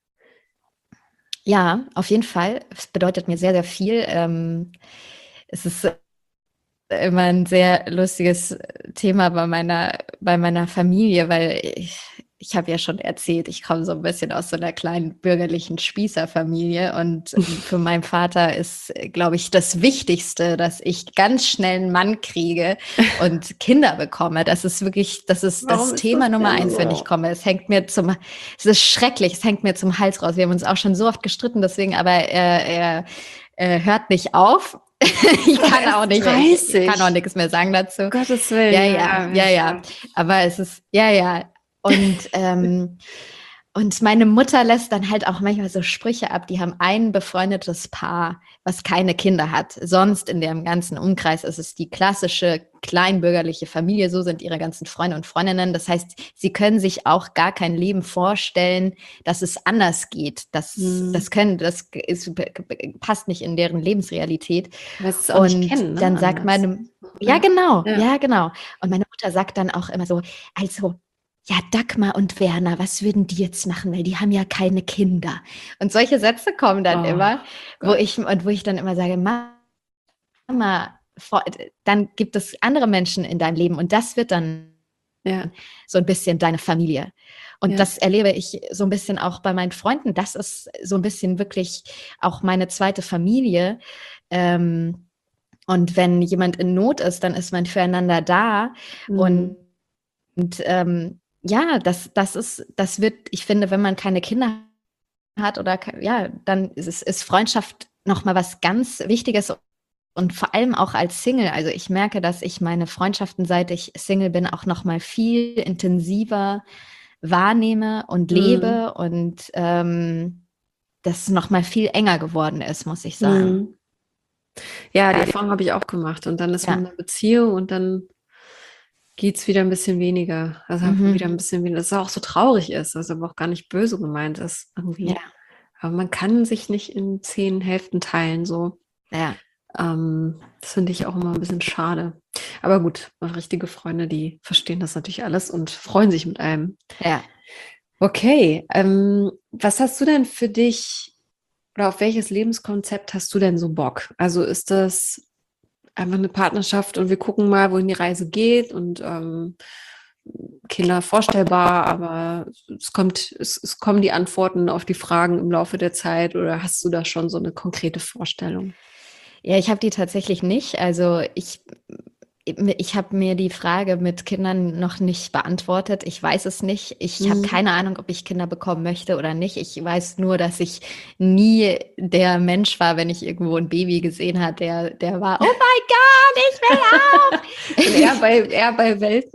Speaker 2: Ja, auf jeden Fall. Es bedeutet mir sehr, sehr viel. Ähm, es ist immer ein sehr lustiges Thema bei meiner, bei meiner Familie, weil ich, ich habe ja schon erzählt, ich komme so ein bisschen aus so einer kleinen bürgerlichen Spießerfamilie und für meinen Vater ist, glaube ich, das Wichtigste, dass ich ganz schnell einen Mann kriege und Kinder bekomme. Das ist wirklich, das ist
Speaker 1: Warum
Speaker 2: das
Speaker 1: ist
Speaker 2: Thema
Speaker 1: das
Speaker 2: Nummer
Speaker 1: denn
Speaker 2: eins, wenn
Speaker 1: so?
Speaker 2: ich komme. Es hängt mir zum, es ist schrecklich, es hängt mir zum Hals raus. Wir haben uns auch schon so oft gestritten, deswegen, aber er, er, er hört nicht auf. Ich kann auch nicht, ich, ich kann auch nichts mehr sagen dazu.
Speaker 1: Gottes Willen,
Speaker 2: Ja,
Speaker 1: ja,
Speaker 2: ja, ja, ja.
Speaker 1: ja.
Speaker 2: Aber es ist, ja, ja. Und, ähm, und meine Mutter lässt dann halt auch manchmal so Sprüche ab. Die haben ein befreundetes Paar, was keine Kinder hat. Sonst in dem ganzen Umkreis ist es die klassische kleinbürgerliche Familie. So sind ihre ganzen Freunde und Freundinnen. Das heißt, sie können sich auch gar kein Leben vorstellen, dass es anders geht. Das,
Speaker 1: Hm.
Speaker 2: das können, das ist, passt nicht in deren Lebensrealität.
Speaker 1: Weil sie es auch
Speaker 2: Und
Speaker 1: nicht kennen, ne?
Speaker 2: dann sagt
Speaker 1: Anders.
Speaker 2: meine, ja, genau,
Speaker 1: Ja.
Speaker 2: ja, genau. Und meine Mutter sagt dann auch immer so, also, ja, Dagmar und Werner, was würden die jetzt machen? Weil die haben ja keine Kinder. Und solche Sätze kommen dann
Speaker 1: Oh,
Speaker 2: immer, wo
Speaker 1: Gott.
Speaker 2: ich, und wo ich dann immer sage, Mama, vor, dann gibt es andere Menschen in deinem Leben und das wird dann
Speaker 1: Ja,
Speaker 2: so ein bisschen deine Familie. Und
Speaker 1: ja.
Speaker 2: das erlebe ich so ein bisschen auch bei meinen Freunden. Das ist so ein bisschen wirklich auch meine zweite Familie. Ähm, und wenn jemand in Not ist, dann ist man füreinander da.
Speaker 1: Mhm.
Speaker 2: Und Und ähm, ja, das, das ist, das wird, ich finde, wenn man keine Kinder hat oder ke- ja, dann ist, es- ist Freundschaft nochmal was ganz Wichtiges und vor allem auch als Single. Also ich merke, dass ich meine Freundschaften, seit ich Single bin, auch nochmal viel intensiver wahrnehme und
Speaker 1: Mhm.
Speaker 2: lebe und ähm, das nochmal viel enger geworden ist, muss ich sagen.
Speaker 1: Mhm. Ja, die Erfahrung habe ich auch gemacht. Und dann ist man in
Speaker 2: Ja.
Speaker 1: einer Beziehung und dann geht es wieder ein bisschen weniger. Also hat man wieder
Speaker 2: Mhm.
Speaker 1: ein bisschen weniger, dass es auch so traurig ist, also aber auch gar nicht böse gemeint ist
Speaker 2: Ja,
Speaker 1: irgendwie. Aber man kann sich nicht in zehn Hälften teilen, so.
Speaker 2: ja,
Speaker 1: Ähm, das finde ich auch immer ein bisschen schade. Aber gut, richtige Freunde, die verstehen das natürlich alles und freuen sich mit einem.
Speaker 2: ja.
Speaker 1: Okay, ähm, was hast du denn für dich oder auf welches Lebenskonzept hast du denn so Bock? Also ist das einfach eine Partnerschaft und wir gucken mal, wohin die Reise geht und ähm, Kinder vorstellbar, aber es kommt, es, es kommen die Antworten auf die Fragen im Laufe der Zeit oder hast du da schon so eine konkrete Vorstellung?
Speaker 2: Ja, ich habe die tatsächlich nicht. Also ich, ich habe mir die Frage mit Kindern noch nicht beantwortet. Ich weiß es nicht. Ich habe
Speaker 1: Mhm.
Speaker 2: keine Ahnung, ob ich Kinder bekommen möchte oder nicht. Ich weiß nur, dass ich nie der Mensch war, wenn ich irgendwo ein Baby gesehen habe, der, der war, oh mein Gott, ich will
Speaker 1: Und eher
Speaker 2: auch.
Speaker 1: bei, eher bei Welten?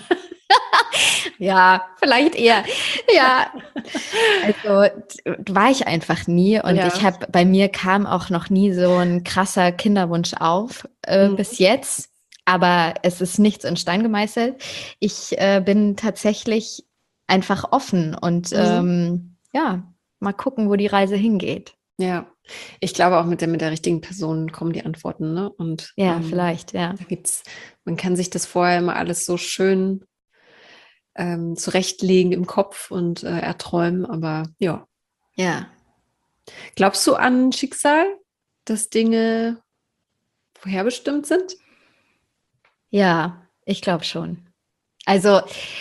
Speaker 2: Ja, vielleicht eher. Ja, also d- war ich einfach nie und ich
Speaker 1: Ja.
Speaker 2: habe, bei mir kam auch noch nie so ein krasser Kinderwunsch auf, äh,
Speaker 1: Mhm.
Speaker 2: bis jetzt. Aber es ist nichts in Stein gemeißelt. Ich äh, bin tatsächlich einfach offen und
Speaker 1: Mhm.
Speaker 2: ähm, ja, mal gucken, wo die Reise hingeht.
Speaker 1: Ja, ich glaube auch mit der, mit der richtigen Person kommen die Antworten, ne? Und
Speaker 2: Ja,
Speaker 1: ähm,
Speaker 2: vielleicht, ja.
Speaker 1: da gibt's, man kann sich das vorher immer alles so schön ähm, zurechtlegen im Kopf und äh, erträumen, aber ja.
Speaker 2: Ja,
Speaker 1: Glaubst du an Schicksal, dass Dinge vorherbestimmt sind?
Speaker 2: ja, ich glaube schon. Also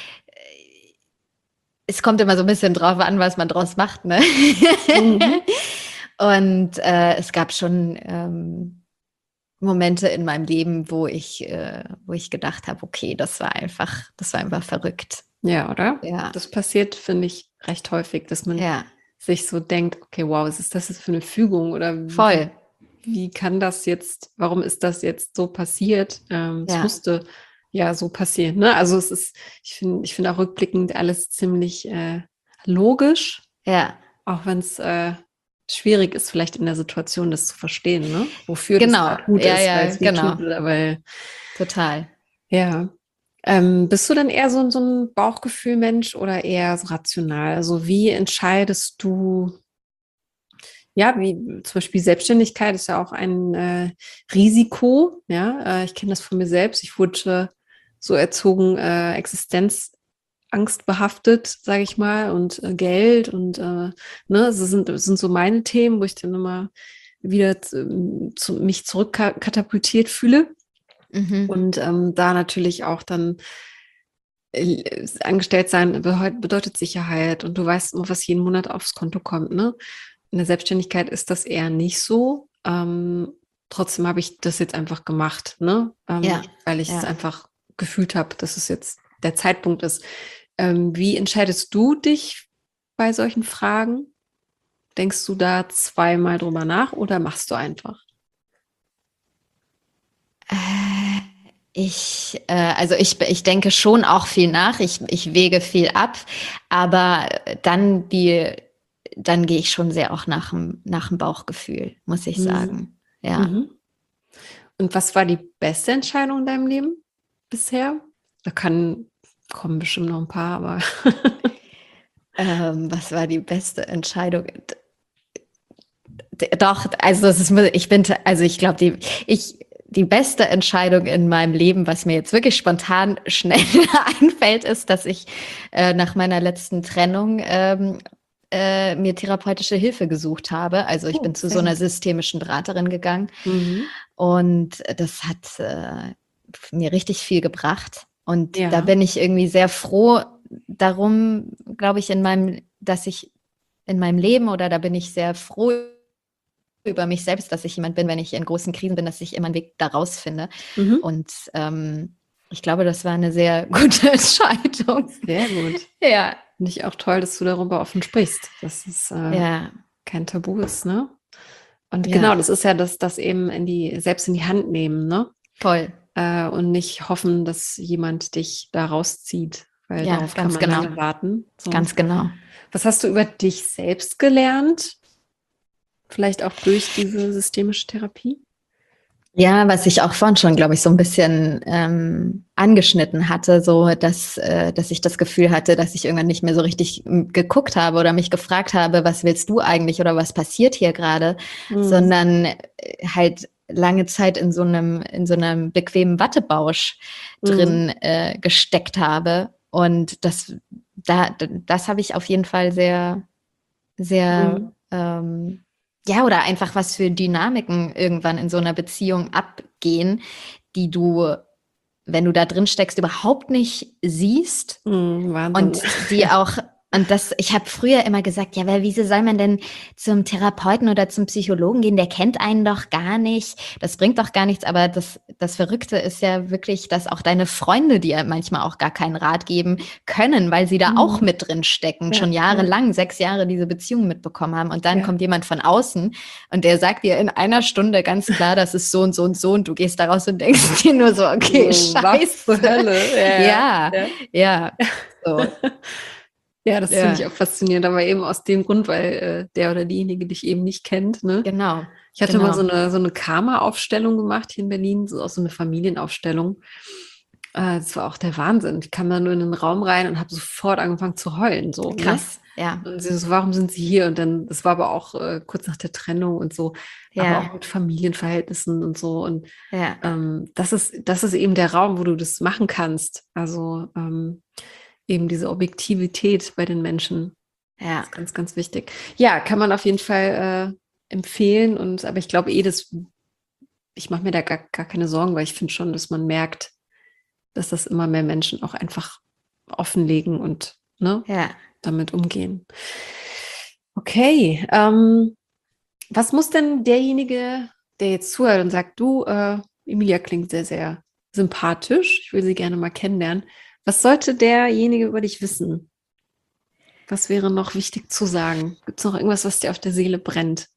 Speaker 2: es kommt immer so ein bisschen drauf an, was man draus macht, ne?
Speaker 1: Mhm.
Speaker 2: Und äh, es gab schon ähm, Momente in meinem Leben, wo ich, äh, wo ich gedacht habe, okay, das war einfach, das war einfach verrückt.
Speaker 1: Ja, oder?
Speaker 2: Ja,
Speaker 1: Das passiert, finde ich, recht häufig, dass man
Speaker 2: ja,
Speaker 1: sich so denkt, okay, wow, was ist das jetzt für eine Fügung oder wie,
Speaker 2: voll.
Speaker 1: wie kann das jetzt, warum ist das jetzt so passiert? Ähm, es
Speaker 2: Ja,
Speaker 1: musste ja so passieren, ne? Also es ist, ich finde, ich finde auch rückblickend alles ziemlich äh, logisch,
Speaker 2: ja,
Speaker 1: auch wenn es äh, schwierig ist, vielleicht in der Situation das zu verstehen, ne? Wofür das
Speaker 2: genau.
Speaker 1: gerade gut
Speaker 2: Ja,
Speaker 1: ist, weil
Speaker 2: ja,
Speaker 1: es weh
Speaker 2: genau.
Speaker 1: tut oder weil,
Speaker 2: Total.
Speaker 1: ja. Ähm, bist du dann eher so, so ein Bauchgefühl-Mensch oder eher so rational? Also wie entscheidest du, ja, wie zum Beispiel Selbstständigkeit ist ja auch ein äh, Risiko, ja, äh, ich kenne das von mir selbst. Ich wurde so erzogen, äh, Existenzangst behaftet, sage ich mal, und äh, Geld und äh, ne, das sind, das sind so meine Themen, wo ich dann immer wieder zu, zu, mich zurückkatapultiert fühle
Speaker 2: Mhm.
Speaker 1: und ähm, da natürlich auch dann äh, angestellt sein bedeut- bedeutet Sicherheit und du weißt immer, was jeden Monat aufs Konto kommt, ne? In der Selbstständigkeit ist das eher nicht so. Ähm, trotzdem habe ich das jetzt einfach gemacht, ne? Ähm,
Speaker 2: Ja,
Speaker 1: weil ich es
Speaker 2: ja.
Speaker 1: einfach gefühlt habe, dass es jetzt der Zeitpunkt ist. Ähm, wie entscheidest du dich bei solchen Fragen? Denkst du da zweimal drüber nach oder machst du einfach?
Speaker 2: Äh, Ich, äh, also ich, ich denke schon auch viel nach. Ich, ich wege viel ab, aber dann die, dann gehe ich schon sehr auch nach dem, nach dem Bauchgefühl, muss ich
Speaker 1: Mhm.
Speaker 2: sagen. Ja.
Speaker 1: Mhm. Und was war die beste Entscheidung in deinem Leben bisher? Da kann kommen bestimmt noch ein paar, aber
Speaker 2: Ähm, was war die beste Entscheidung? D- Doch, also das ist, ich bin, ta- also ich glaube, die, ich, die beste Entscheidung in meinem Leben, was mir jetzt wirklich spontan schnell einfällt, ist, dass ich äh, nach meiner letzten Trennung ähm, äh, mir therapeutische Hilfe gesucht habe. Also ich
Speaker 1: oh,
Speaker 2: bin zu
Speaker 1: sehr
Speaker 2: so einer
Speaker 1: gut.
Speaker 2: systemischen Beraterin gegangen
Speaker 1: Mhm.
Speaker 2: und das hat äh, mir richtig viel gebracht. Und da
Speaker 1: Ja.
Speaker 2: bin ich irgendwie sehr froh darum, glaube ich, in meinem, dass ich in meinem Leben oder da bin ich sehr froh über mich selbst, dass ich jemand bin, wenn ich in großen Krisen bin, dass ich immer einen Weg da rausfinde.
Speaker 1: Mhm.
Speaker 2: Und ähm, Ich glaube, das war eine sehr gute Entscheidung.
Speaker 1: Sehr gut.
Speaker 2: Ja.
Speaker 1: Finde ich auch toll, dass du darüber offen sprichst, dass es äh,
Speaker 2: Ja.
Speaker 1: kein Tabu ist, ne? Und
Speaker 2: Ja.
Speaker 1: genau, das ist ja das, das eben in die, selbst in die Hand nehmen, ne?
Speaker 2: Voll.
Speaker 1: Äh, und nicht hoffen, dass jemand dich da rauszieht, weil
Speaker 2: Ja,
Speaker 1: darauf kann
Speaker 2: ganz
Speaker 1: man
Speaker 2: genau.
Speaker 1: lange warten. So.
Speaker 2: Ganz genau.
Speaker 1: Was hast du über dich selbst gelernt? Vielleicht auch durch diese systemische Therapie?
Speaker 2: Ja, was ich auch vorhin schon, glaube ich, so ein bisschen ähm, angeschnitten hatte, so dass, äh, dass ich das Gefühl hatte, dass ich irgendwann nicht mehr so richtig m, geguckt habe oder mich gefragt habe, was willst du eigentlich oder was passiert hier gerade,
Speaker 1: Mhm.
Speaker 2: sondern äh, halt lange Zeit in so einem, in so einem bequemen Wattebausch
Speaker 1: Mhm.
Speaker 2: drin äh, gesteckt habe. Und das, da, das habe ich auf jeden Fall sehr, sehr
Speaker 1: Mhm.
Speaker 2: ähm, ja, oder einfach was für Dynamiken irgendwann in so einer Beziehung abgehen, die du, wenn du da drin steckst, überhaupt nicht siehst.
Speaker 1: Mhm, Wahnsinn.
Speaker 2: Und die auch, und das, ich habe früher immer gesagt, ja, weil wieso soll man denn zum Therapeuten oder zum Psychologen gehen? Der kennt einen doch gar nicht. Das bringt doch gar nichts. Aber das, das Verrückte ist ja wirklich, dass auch deine Freunde dir manchmal auch gar keinen Rat geben können, weil sie da
Speaker 1: Mhm.
Speaker 2: auch mit drin stecken,
Speaker 1: Ja,
Speaker 2: schon jahrelang, sechs Jahre diese Beziehung mitbekommen haben. Und dann
Speaker 1: ja.
Speaker 2: kommt jemand von außen und der sagt dir in einer Stunde ganz klar, das ist so und so und so. Und du gehst da raus und denkst dir nur so, okay,
Speaker 1: So,
Speaker 2: scheiße.
Speaker 1: was zur Hölle. Ja,
Speaker 2: Ja,
Speaker 1: ja.
Speaker 2: ja. So.
Speaker 1: Ja, das
Speaker 2: Ja.
Speaker 1: finde ich auch faszinierend, aber eben aus dem Grund, weil äh, der oder diejenige dich eben nicht kennt. Ne?
Speaker 2: Genau.
Speaker 1: Ich hatte
Speaker 2: genau.
Speaker 1: mal so eine, so eine Karma-Aufstellung gemacht hier in Berlin, so auch so eine Familienaufstellung. Äh, das war auch der Wahnsinn. Ich kam da nur in den Raum rein und habe sofort angefangen zu heulen. So,
Speaker 2: Krass,
Speaker 1: ne?
Speaker 2: ja.
Speaker 1: Und sie so, warum sind sie hier? Und dann, das war aber auch äh, kurz nach der Trennung und so, aber
Speaker 2: Ja.
Speaker 1: auch mit Familienverhältnissen und so. Und
Speaker 2: Ja.
Speaker 1: ähm, das ist, das ist eben der Raum, wo du das machen kannst. Also ähm, eben diese Objektivität bei den Menschen.
Speaker 2: Ja.
Speaker 1: Das ist ganz, ganz wichtig. Ja, kann man auf jeden Fall äh, empfehlen. Und aber ich glaube eh, dass ich mache mir da gar, gar keine Sorgen, weil ich finde schon, dass man merkt, dass das immer mehr Menschen auch einfach offenlegen und ne,
Speaker 2: Ja.
Speaker 1: damit umgehen. Okay, ähm, was muss denn derjenige, der jetzt zuhört und sagt, du, äh, Emilia klingt sehr, sehr sympathisch, ich will sie gerne mal kennenlernen. Was sollte derjenige über dich wissen? Was wäre noch wichtig zu sagen? Gibt es noch irgendwas, was dir auf der Seele brennt?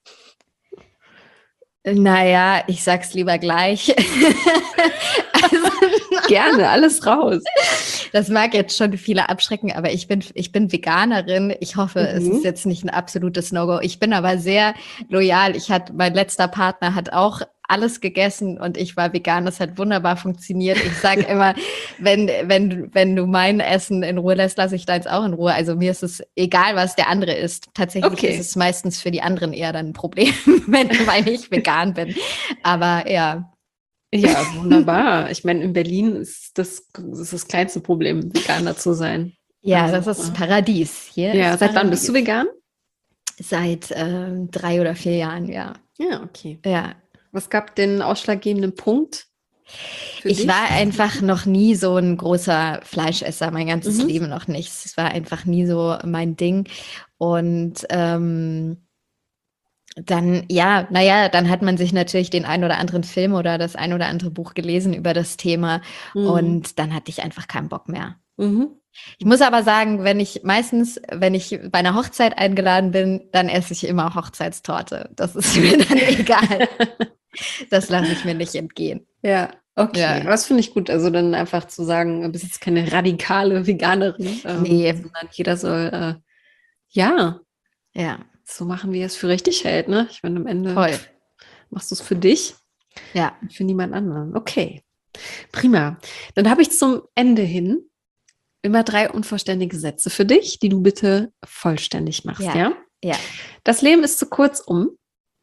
Speaker 2: Naja, ich sag's lieber gleich. Also,
Speaker 1: Gerne, alles raus.
Speaker 2: das mag jetzt schon viele abschrecken, aber ich bin, ich bin Veganerin. Ich hoffe,
Speaker 1: Mhm.
Speaker 2: es ist jetzt nicht ein absolutes No-Go. Ich bin aber sehr loyal. Ich hatte, mein letzter Partner hat auch alles gegessen und ich war vegan. Das hat wunderbar funktioniert. Ich sage immer, wenn, wenn, wenn du mein Essen in Ruhe lässt, lasse ich deins auch in Ruhe. Also mir ist es egal, was der andere isst. Tatsächlich
Speaker 1: Okay.
Speaker 2: ist es meistens für die anderen eher dann ein Problem, wenn, weil ich vegan bin. Aber ja.
Speaker 1: Ja, wunderbar. Ich meine, in Berlin ist das, das ist das kleinste Problem, Veganer zu sein.
Speaker 2: Ja,
Speaker 1: Also,
Speaker 2: das ist
Speaker 1: äh,
Speaker 2: Paradies. Hier
Speaker 1: Ja,
Speaker 2: ist
Speaker 1: seit wann bist du
Speaker 2: Paradies.
Speaker 1: vegan?
Speaker 2: Seit ähm, drei oder vier Jahren, ja.
Speaker 1: Ja, okay.
Speaker 2: Ja.
Speaker 1: Was gab den ausschlaggebenden Punkt für
Speaker 2: Ich
Speaker 1: dich?
Speaker 2: war einfach noch nie so ein großer Fleischesser, mein ganzes
Speaker 1: Mhm.
Speaker 2: Leben noch nicht. Es war einfach nie so mein Ding. Und ähm, dann, ja, naja, dann hat man sich natürlich den ein oder anderen Film oder das ein oder andere Buch gelesen über das Thema.
Speaker 1: Mhm.
Speaker 2: Und dann hatte ich einfach keinen Bock mehr.
Speaker 1: Mhm.
Speaker 2: Ich muss aber sagen, wenn ich meistens, wenn ich bei einer Hochzeit eingeladen bin, dann esse ich immer Hochzeitstorte. Das ist mir dann egal. Das lasse ich mir nicht entgehen.
Speaker 1: Ja, okay.
Speaker 2: Ja.
Speaker 1: Aber das finde ich gut. Also dann einfach zu sagen, du bist jetzt keine radikale Veganerin, ähm,
Speaker 2: Nee.
Speaker 1: sondern jeder soll, äh, ja,
Speaker 2: Ja,
Speaker 1: so machen, wie er es für richtig hält. Ne? Ich meine, am Ende
Speaker 2: voll.
Speaker 1: machst du es für dich
Speaker 2: Ja.
Speaker 1: und für niemand anderen. Okay, prima. Dann habe ich zum Ende hin immer drei unvollständige Sätze für dich, die du bitte vollständig machst. Ja.
Speaker 2: Ja. Ja.
Speaker 1: Das Leben ist zu kurz, um.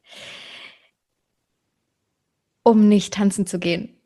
Speaker 2: Um nicht tanzen zu gehen.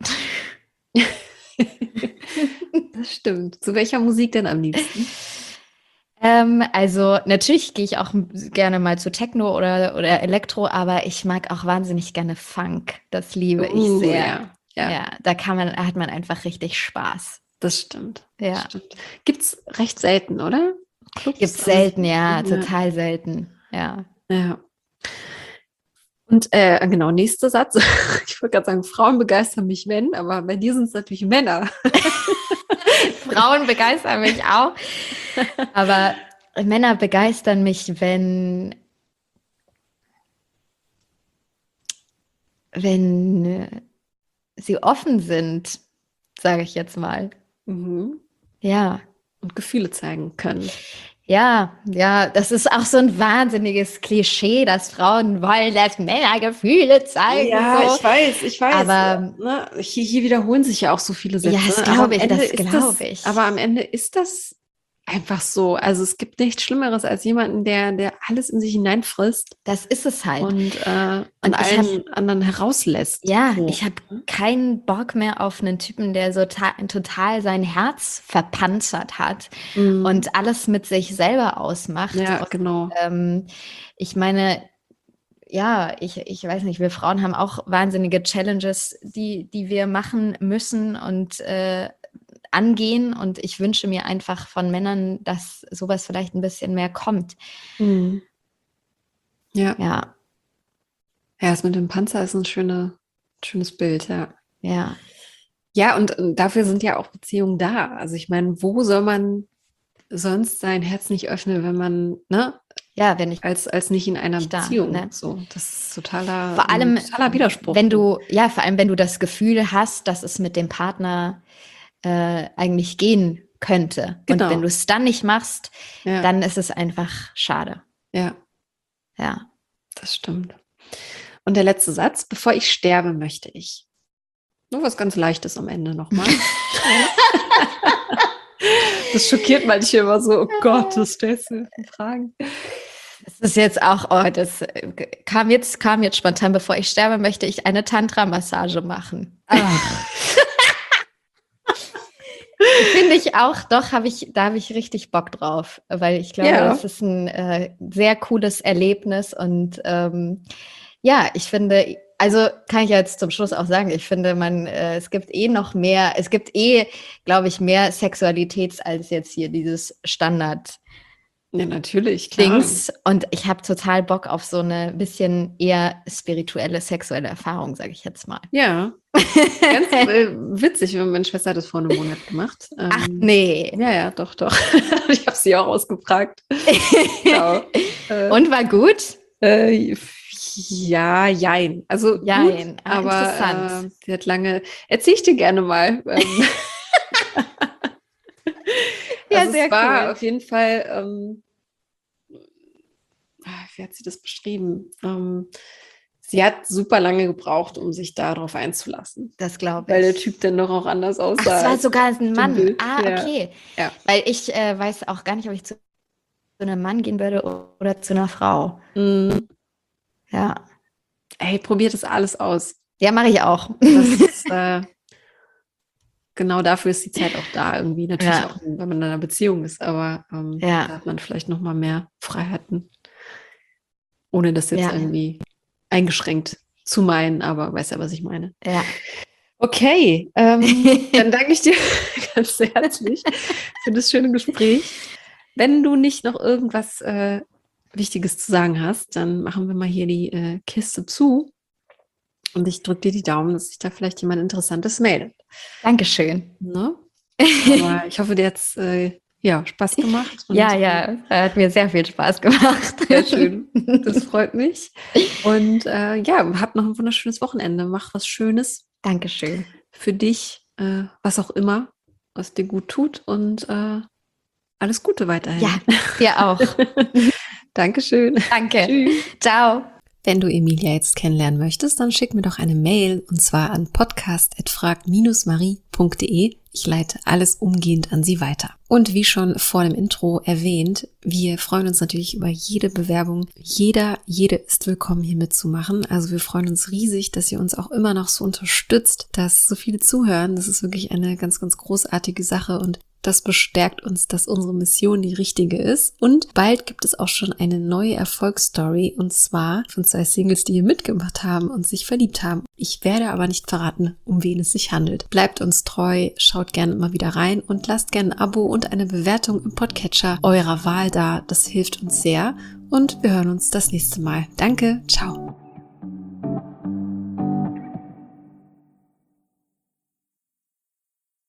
Speaker 1: Das stimmt. Zu welcher Musik denn am liebsten?
Speaker 2: Ähm, also natürlich gehe ich auch m- gerne mal zu Techno oder, oder Elektro, aber ich mag auch wahnsinnig gerne Funk. Das liebe ich
Speaker 1: Uh,
Speaker 2: sehr.
Speaker 1: ja, ja,
Speaker 2: Ja, da kann man, hat man einfach richtig Spaß.
Speaker 1: das stimmt. Das
Speaker 2: Ja.
Speaker 1: stimmt. Gibt es recht selten, oder? Clubs,
Speaker 2: Gibt's
Speaker 1: also-
Speaker 2: selten, ja,
Speaker 1: Ja.
Speaker 2: total selten. Ja.
Speaker 1: Ja. Und äh, genau, nächster Satz. Ich wollte gerade sagen, Frauen begeistern mich, wenn, aber bei dir sind es natürlich Männer.
Speaker 2: Frauen begeistern mich auch. Aber Männer begeistern mich, wenn, wenn sie offen sind, sage ich jetzt mal.
Speaker 1: Mhm.
Speaker 2: Ja.
Speaker 1: Und Gefühle zeigen können.
Speaker 2: Ja, ja, das ist auch so ein wahnsinniges Klischee, dass Frauen wollen, dass Männer Gefühle zeigen.
Speaker 1: Ja,
Speaker 2: so.
Speaker 1: ich weiß, ich weiß.
Speaker 2: Aber
Speaker 1: ne, hier, hier wiederholen sich ja auch so viele Sätze.
Speaker 2: ja, das
Speaker 1: aber am
Speaker 2: glaube ich,
Speaker 1: Ende
Speaker 2: das
Speaker 1: ist
Speaker 2: glaube ich.
Speaker 1: Aber am Ende ist das einfach so. Also es gibt nichts Schlimmeres als jemanden, der, der alles in sich hineinfrisst
Speaker 2: Das ist es halt.
Speaker 1: und äh, an
Speaker 2: Und ich
Speaker 1: allen
Speaker 2: hab-
Speaker 1: anderen herauslässt.
Speaker 2: Ja,
Speaker 1: So.
Speaker 2: ich habe keinen Bock mehr auf einen Typen, der so ta- total sein Herz verpanzert hat
Speaker 1: Mhm.
Speaker 2: und alles mit sich selber ausmacht.
Speaker 1: Ja,
Speaker 2: Und,
Speaker 1: genau.
Speaker 2: ähm, ich meine, ja, ich, ich weiß nicht, wir Frauen haben auch wahnsinnige Challenges, die, die wir machen müssen und äh, angehen. Und ich wünsche mir einfach von Männern, dass sowas vielleicht ein bisschen mehr kommt.
Speaker 1: Mhm. Ja.
Speaker 2: Ja,
Speaker 1: Ja, das mit dem Panzer ist ein schöne, schönes Bild, ja.
Speaker 2: ja.
Speaker 1: Ja, und äh, dafür sind ja auch Beziehungen da. Also ich meine, wo soll man sonst sein Herz nicht öffnen, wenn man, ne,
Speaker 2: Ja, wenn ich
Speaker 1: als, als nicht in einer
Speaker 2: Nicht da,
Speaker 1: Beziehung.
Speaker 2: ne?
Speaker 1: So, das ist totaler,
Speaker 2: vor allem,
Speaker 1: ein totaler Widerspruch.
Speaker 2: wenn du, ja, vor allem, wenn du das Gefühl hast, dass es mit dem Partner äh, eigentlich gehen könnte.
Speaker 1: Genau.
Speaker 2: Und wenn du es dann nicht machst,
Speaker 1: Ja,
Speaker 2: dann ist es einfach schade.
Speaker 1: ja,
Speaker 2: Ja.
Speaker 1: das stimmt. Und der letzte Satz: Bevor ich sterbe, möchte ich. Nur was ganz Leichtes am Ende nochmal. Das schockiert manche immer so, oh Gott, das stellst du für Fragen.
Speaker 2: Das ist jetzt auch, oh, das äh, kam jetzt, kam jetzt spontan, bevor ich sterbe, möchte ich eine Tantra-Massage machen.
Speaker 1: Ach.
Speaker 2: Finde ich auch, doch, habe ich, da habe ich richtig Bock drauf, weil ich glaube,
Speaker 1: Ja.
Speaker 2: das ist ein äh, sehr cooles Erlebnis und ähm, ja, ich finde, also kann ich jetzt zum Schluss auch sagen, ich finde, man, äh, es gibt eh noch mehr, es gibt eh, glaube ich, mehr Sexualität als jetzt hier dieses Standard.
Speaker 1: Ja, natürlich, klar.
Speaker 2: Dings. Und ich habe total Bock auf so eine bisschen eher spirituelle, sexuelle Erfahrung, sage ich jetzt mal.
Speaker 1: Ja, ganz äh, witzig. Meine Schwester hat das vor einem Monat gemacht. Ähm,
Speaker 2: Ach nee.
Speaker 1: Ja, ja, doch, doch. Ich habe sie auch ausgefragt. Genau. Äh,
Speaker 2: Und war gut?
Speaker 1: Äh, ja, jein. Also
Speaker 2: Jein.
Speaker 1: gut,
Speaker 2: Ah,
Speaker 1: aber
Speaker 2: interessant.
Speaker 1: äh, sie hat lange, erzähle ich dir gerne mal. Ähm,
Speaker 2: Ja,
Speaker 1: also
Speaker 2: sehr
Speaker 1: es war
Speaker 2: cool.
Speaker 1: auf jeden Fall, ähm, ah, wie hat sie das beschrieben? Ähm, sie hat super lange gebraucht, um sich darauf einzulassen,
Speaker 2: Das glaube ich.
Speaker 1: weil der Typ dann doch auch anders aussah.
Speaker 2: Ach, es war
Speaker 1: als
Speaker 2: sogar ein
Speaker 1: auf dem
Speaker 2: Mann.
Speaker 1: Bild.
Speaker 2: Ah,
Speaker 1: Ja.
Speaker 2: okay.
Speaker 1: Ja.
Speaker 2: Weil ich äh, weiß auch gar nicht, ob ich zu einem Mann gehen würde oder zu einer Frau.
Speaker 1: Mm,
Speaker 2: Ja.
Speaker 1: Ey, probiert das alles aus.
Speaker 2: Ja, mache ich auch.
Speaker 1: Das ist, äh, genau dafür ist die Zeit auch da irgendwie. Natürlich
Speaker 2: Ja.
Speaker 1: auch, wenn man in einer Beziehung ist, aber ähm,
Speaker 2: Ja.
Speaker 1: da hat man vielleicht noch mal mehr Freiheiten, ohne das jetzt
Speaker 2: Ja.
Speaker 1: irgendwie eingeschränkt zu meinen, aber weiß ja, was ich meine.
Speaker 2: Ja.
Speaker 1: Okay, ähm, dann danke ich dir ganz herzlich für das schöne Gespräch. Wenn du nicht noch irgendwas äh, Wichtiges zu sagen hast, dann machen wir mal hier die äh, Kiste zu. Und ich drücke dir die Daumen, dass sich da vielleicht jemand Interessantes meldet.
Speaker 2: Dankeschön.
Speaker 1: Ne? Aber ich hoffe, dir hat es äh, ja, Spaß gemacht. Und,
Speaker 2: Ja, ja, hat mir sehr viel Spaß gemacht.
Speaker 1: Sehr schön. Das freut mich. Und äh, ja, hab noch ein wunderschönes Wochenende. Mach was Schönes
Speaker 2: Dankeschön.
Speaker 1: für dich, äh, was auch immer, was dir gut tut. Und äh, alles Gute weiterhin.
Speaker 2: Ja, dir auch.
Speaker 1: Dankeschön.
Speaker 2: Danke.
Speaker 1: Tschüss.
Speaker 2: Ciao.
Speaker 1: Wenn du Emilia jetzt kennenlernen möchtest, dann schick mir doch eine Mail und zwar an podcast at frag Bindestrich marie punkt de. Ich leite alles umgehend an sie weiter. Und wie schon vor dem Intro erwähnt, wir freuen uns natürlich über jede Bewerbung. Jeder, jede ist willkommen, hier mitzumachen. Also wir freuen uns riesig, dass ihr uns auch immer noch so unterstützt, dass so viele zuhören. Das ist wirklich eine ganz, ganz großartige Sache und das bestärkt uns, dass unsere Mission die richtige ist. Und bald gibt es auch schon eine neue Erfolgsstory und zwar von zwei Singles, die hier mitgemacht haben und sich verliebt haben. Ich werde aber nicht verraten, um wen es sich handelt. Bleibt uns treu, schaut gerne immer wieder rein und lasst gerne ein Abo und eine Bewertung im Podcatcher eurer Wahl da. Das hilft uns sehr und wir hören uns das nächste Mal. Danke, ciao.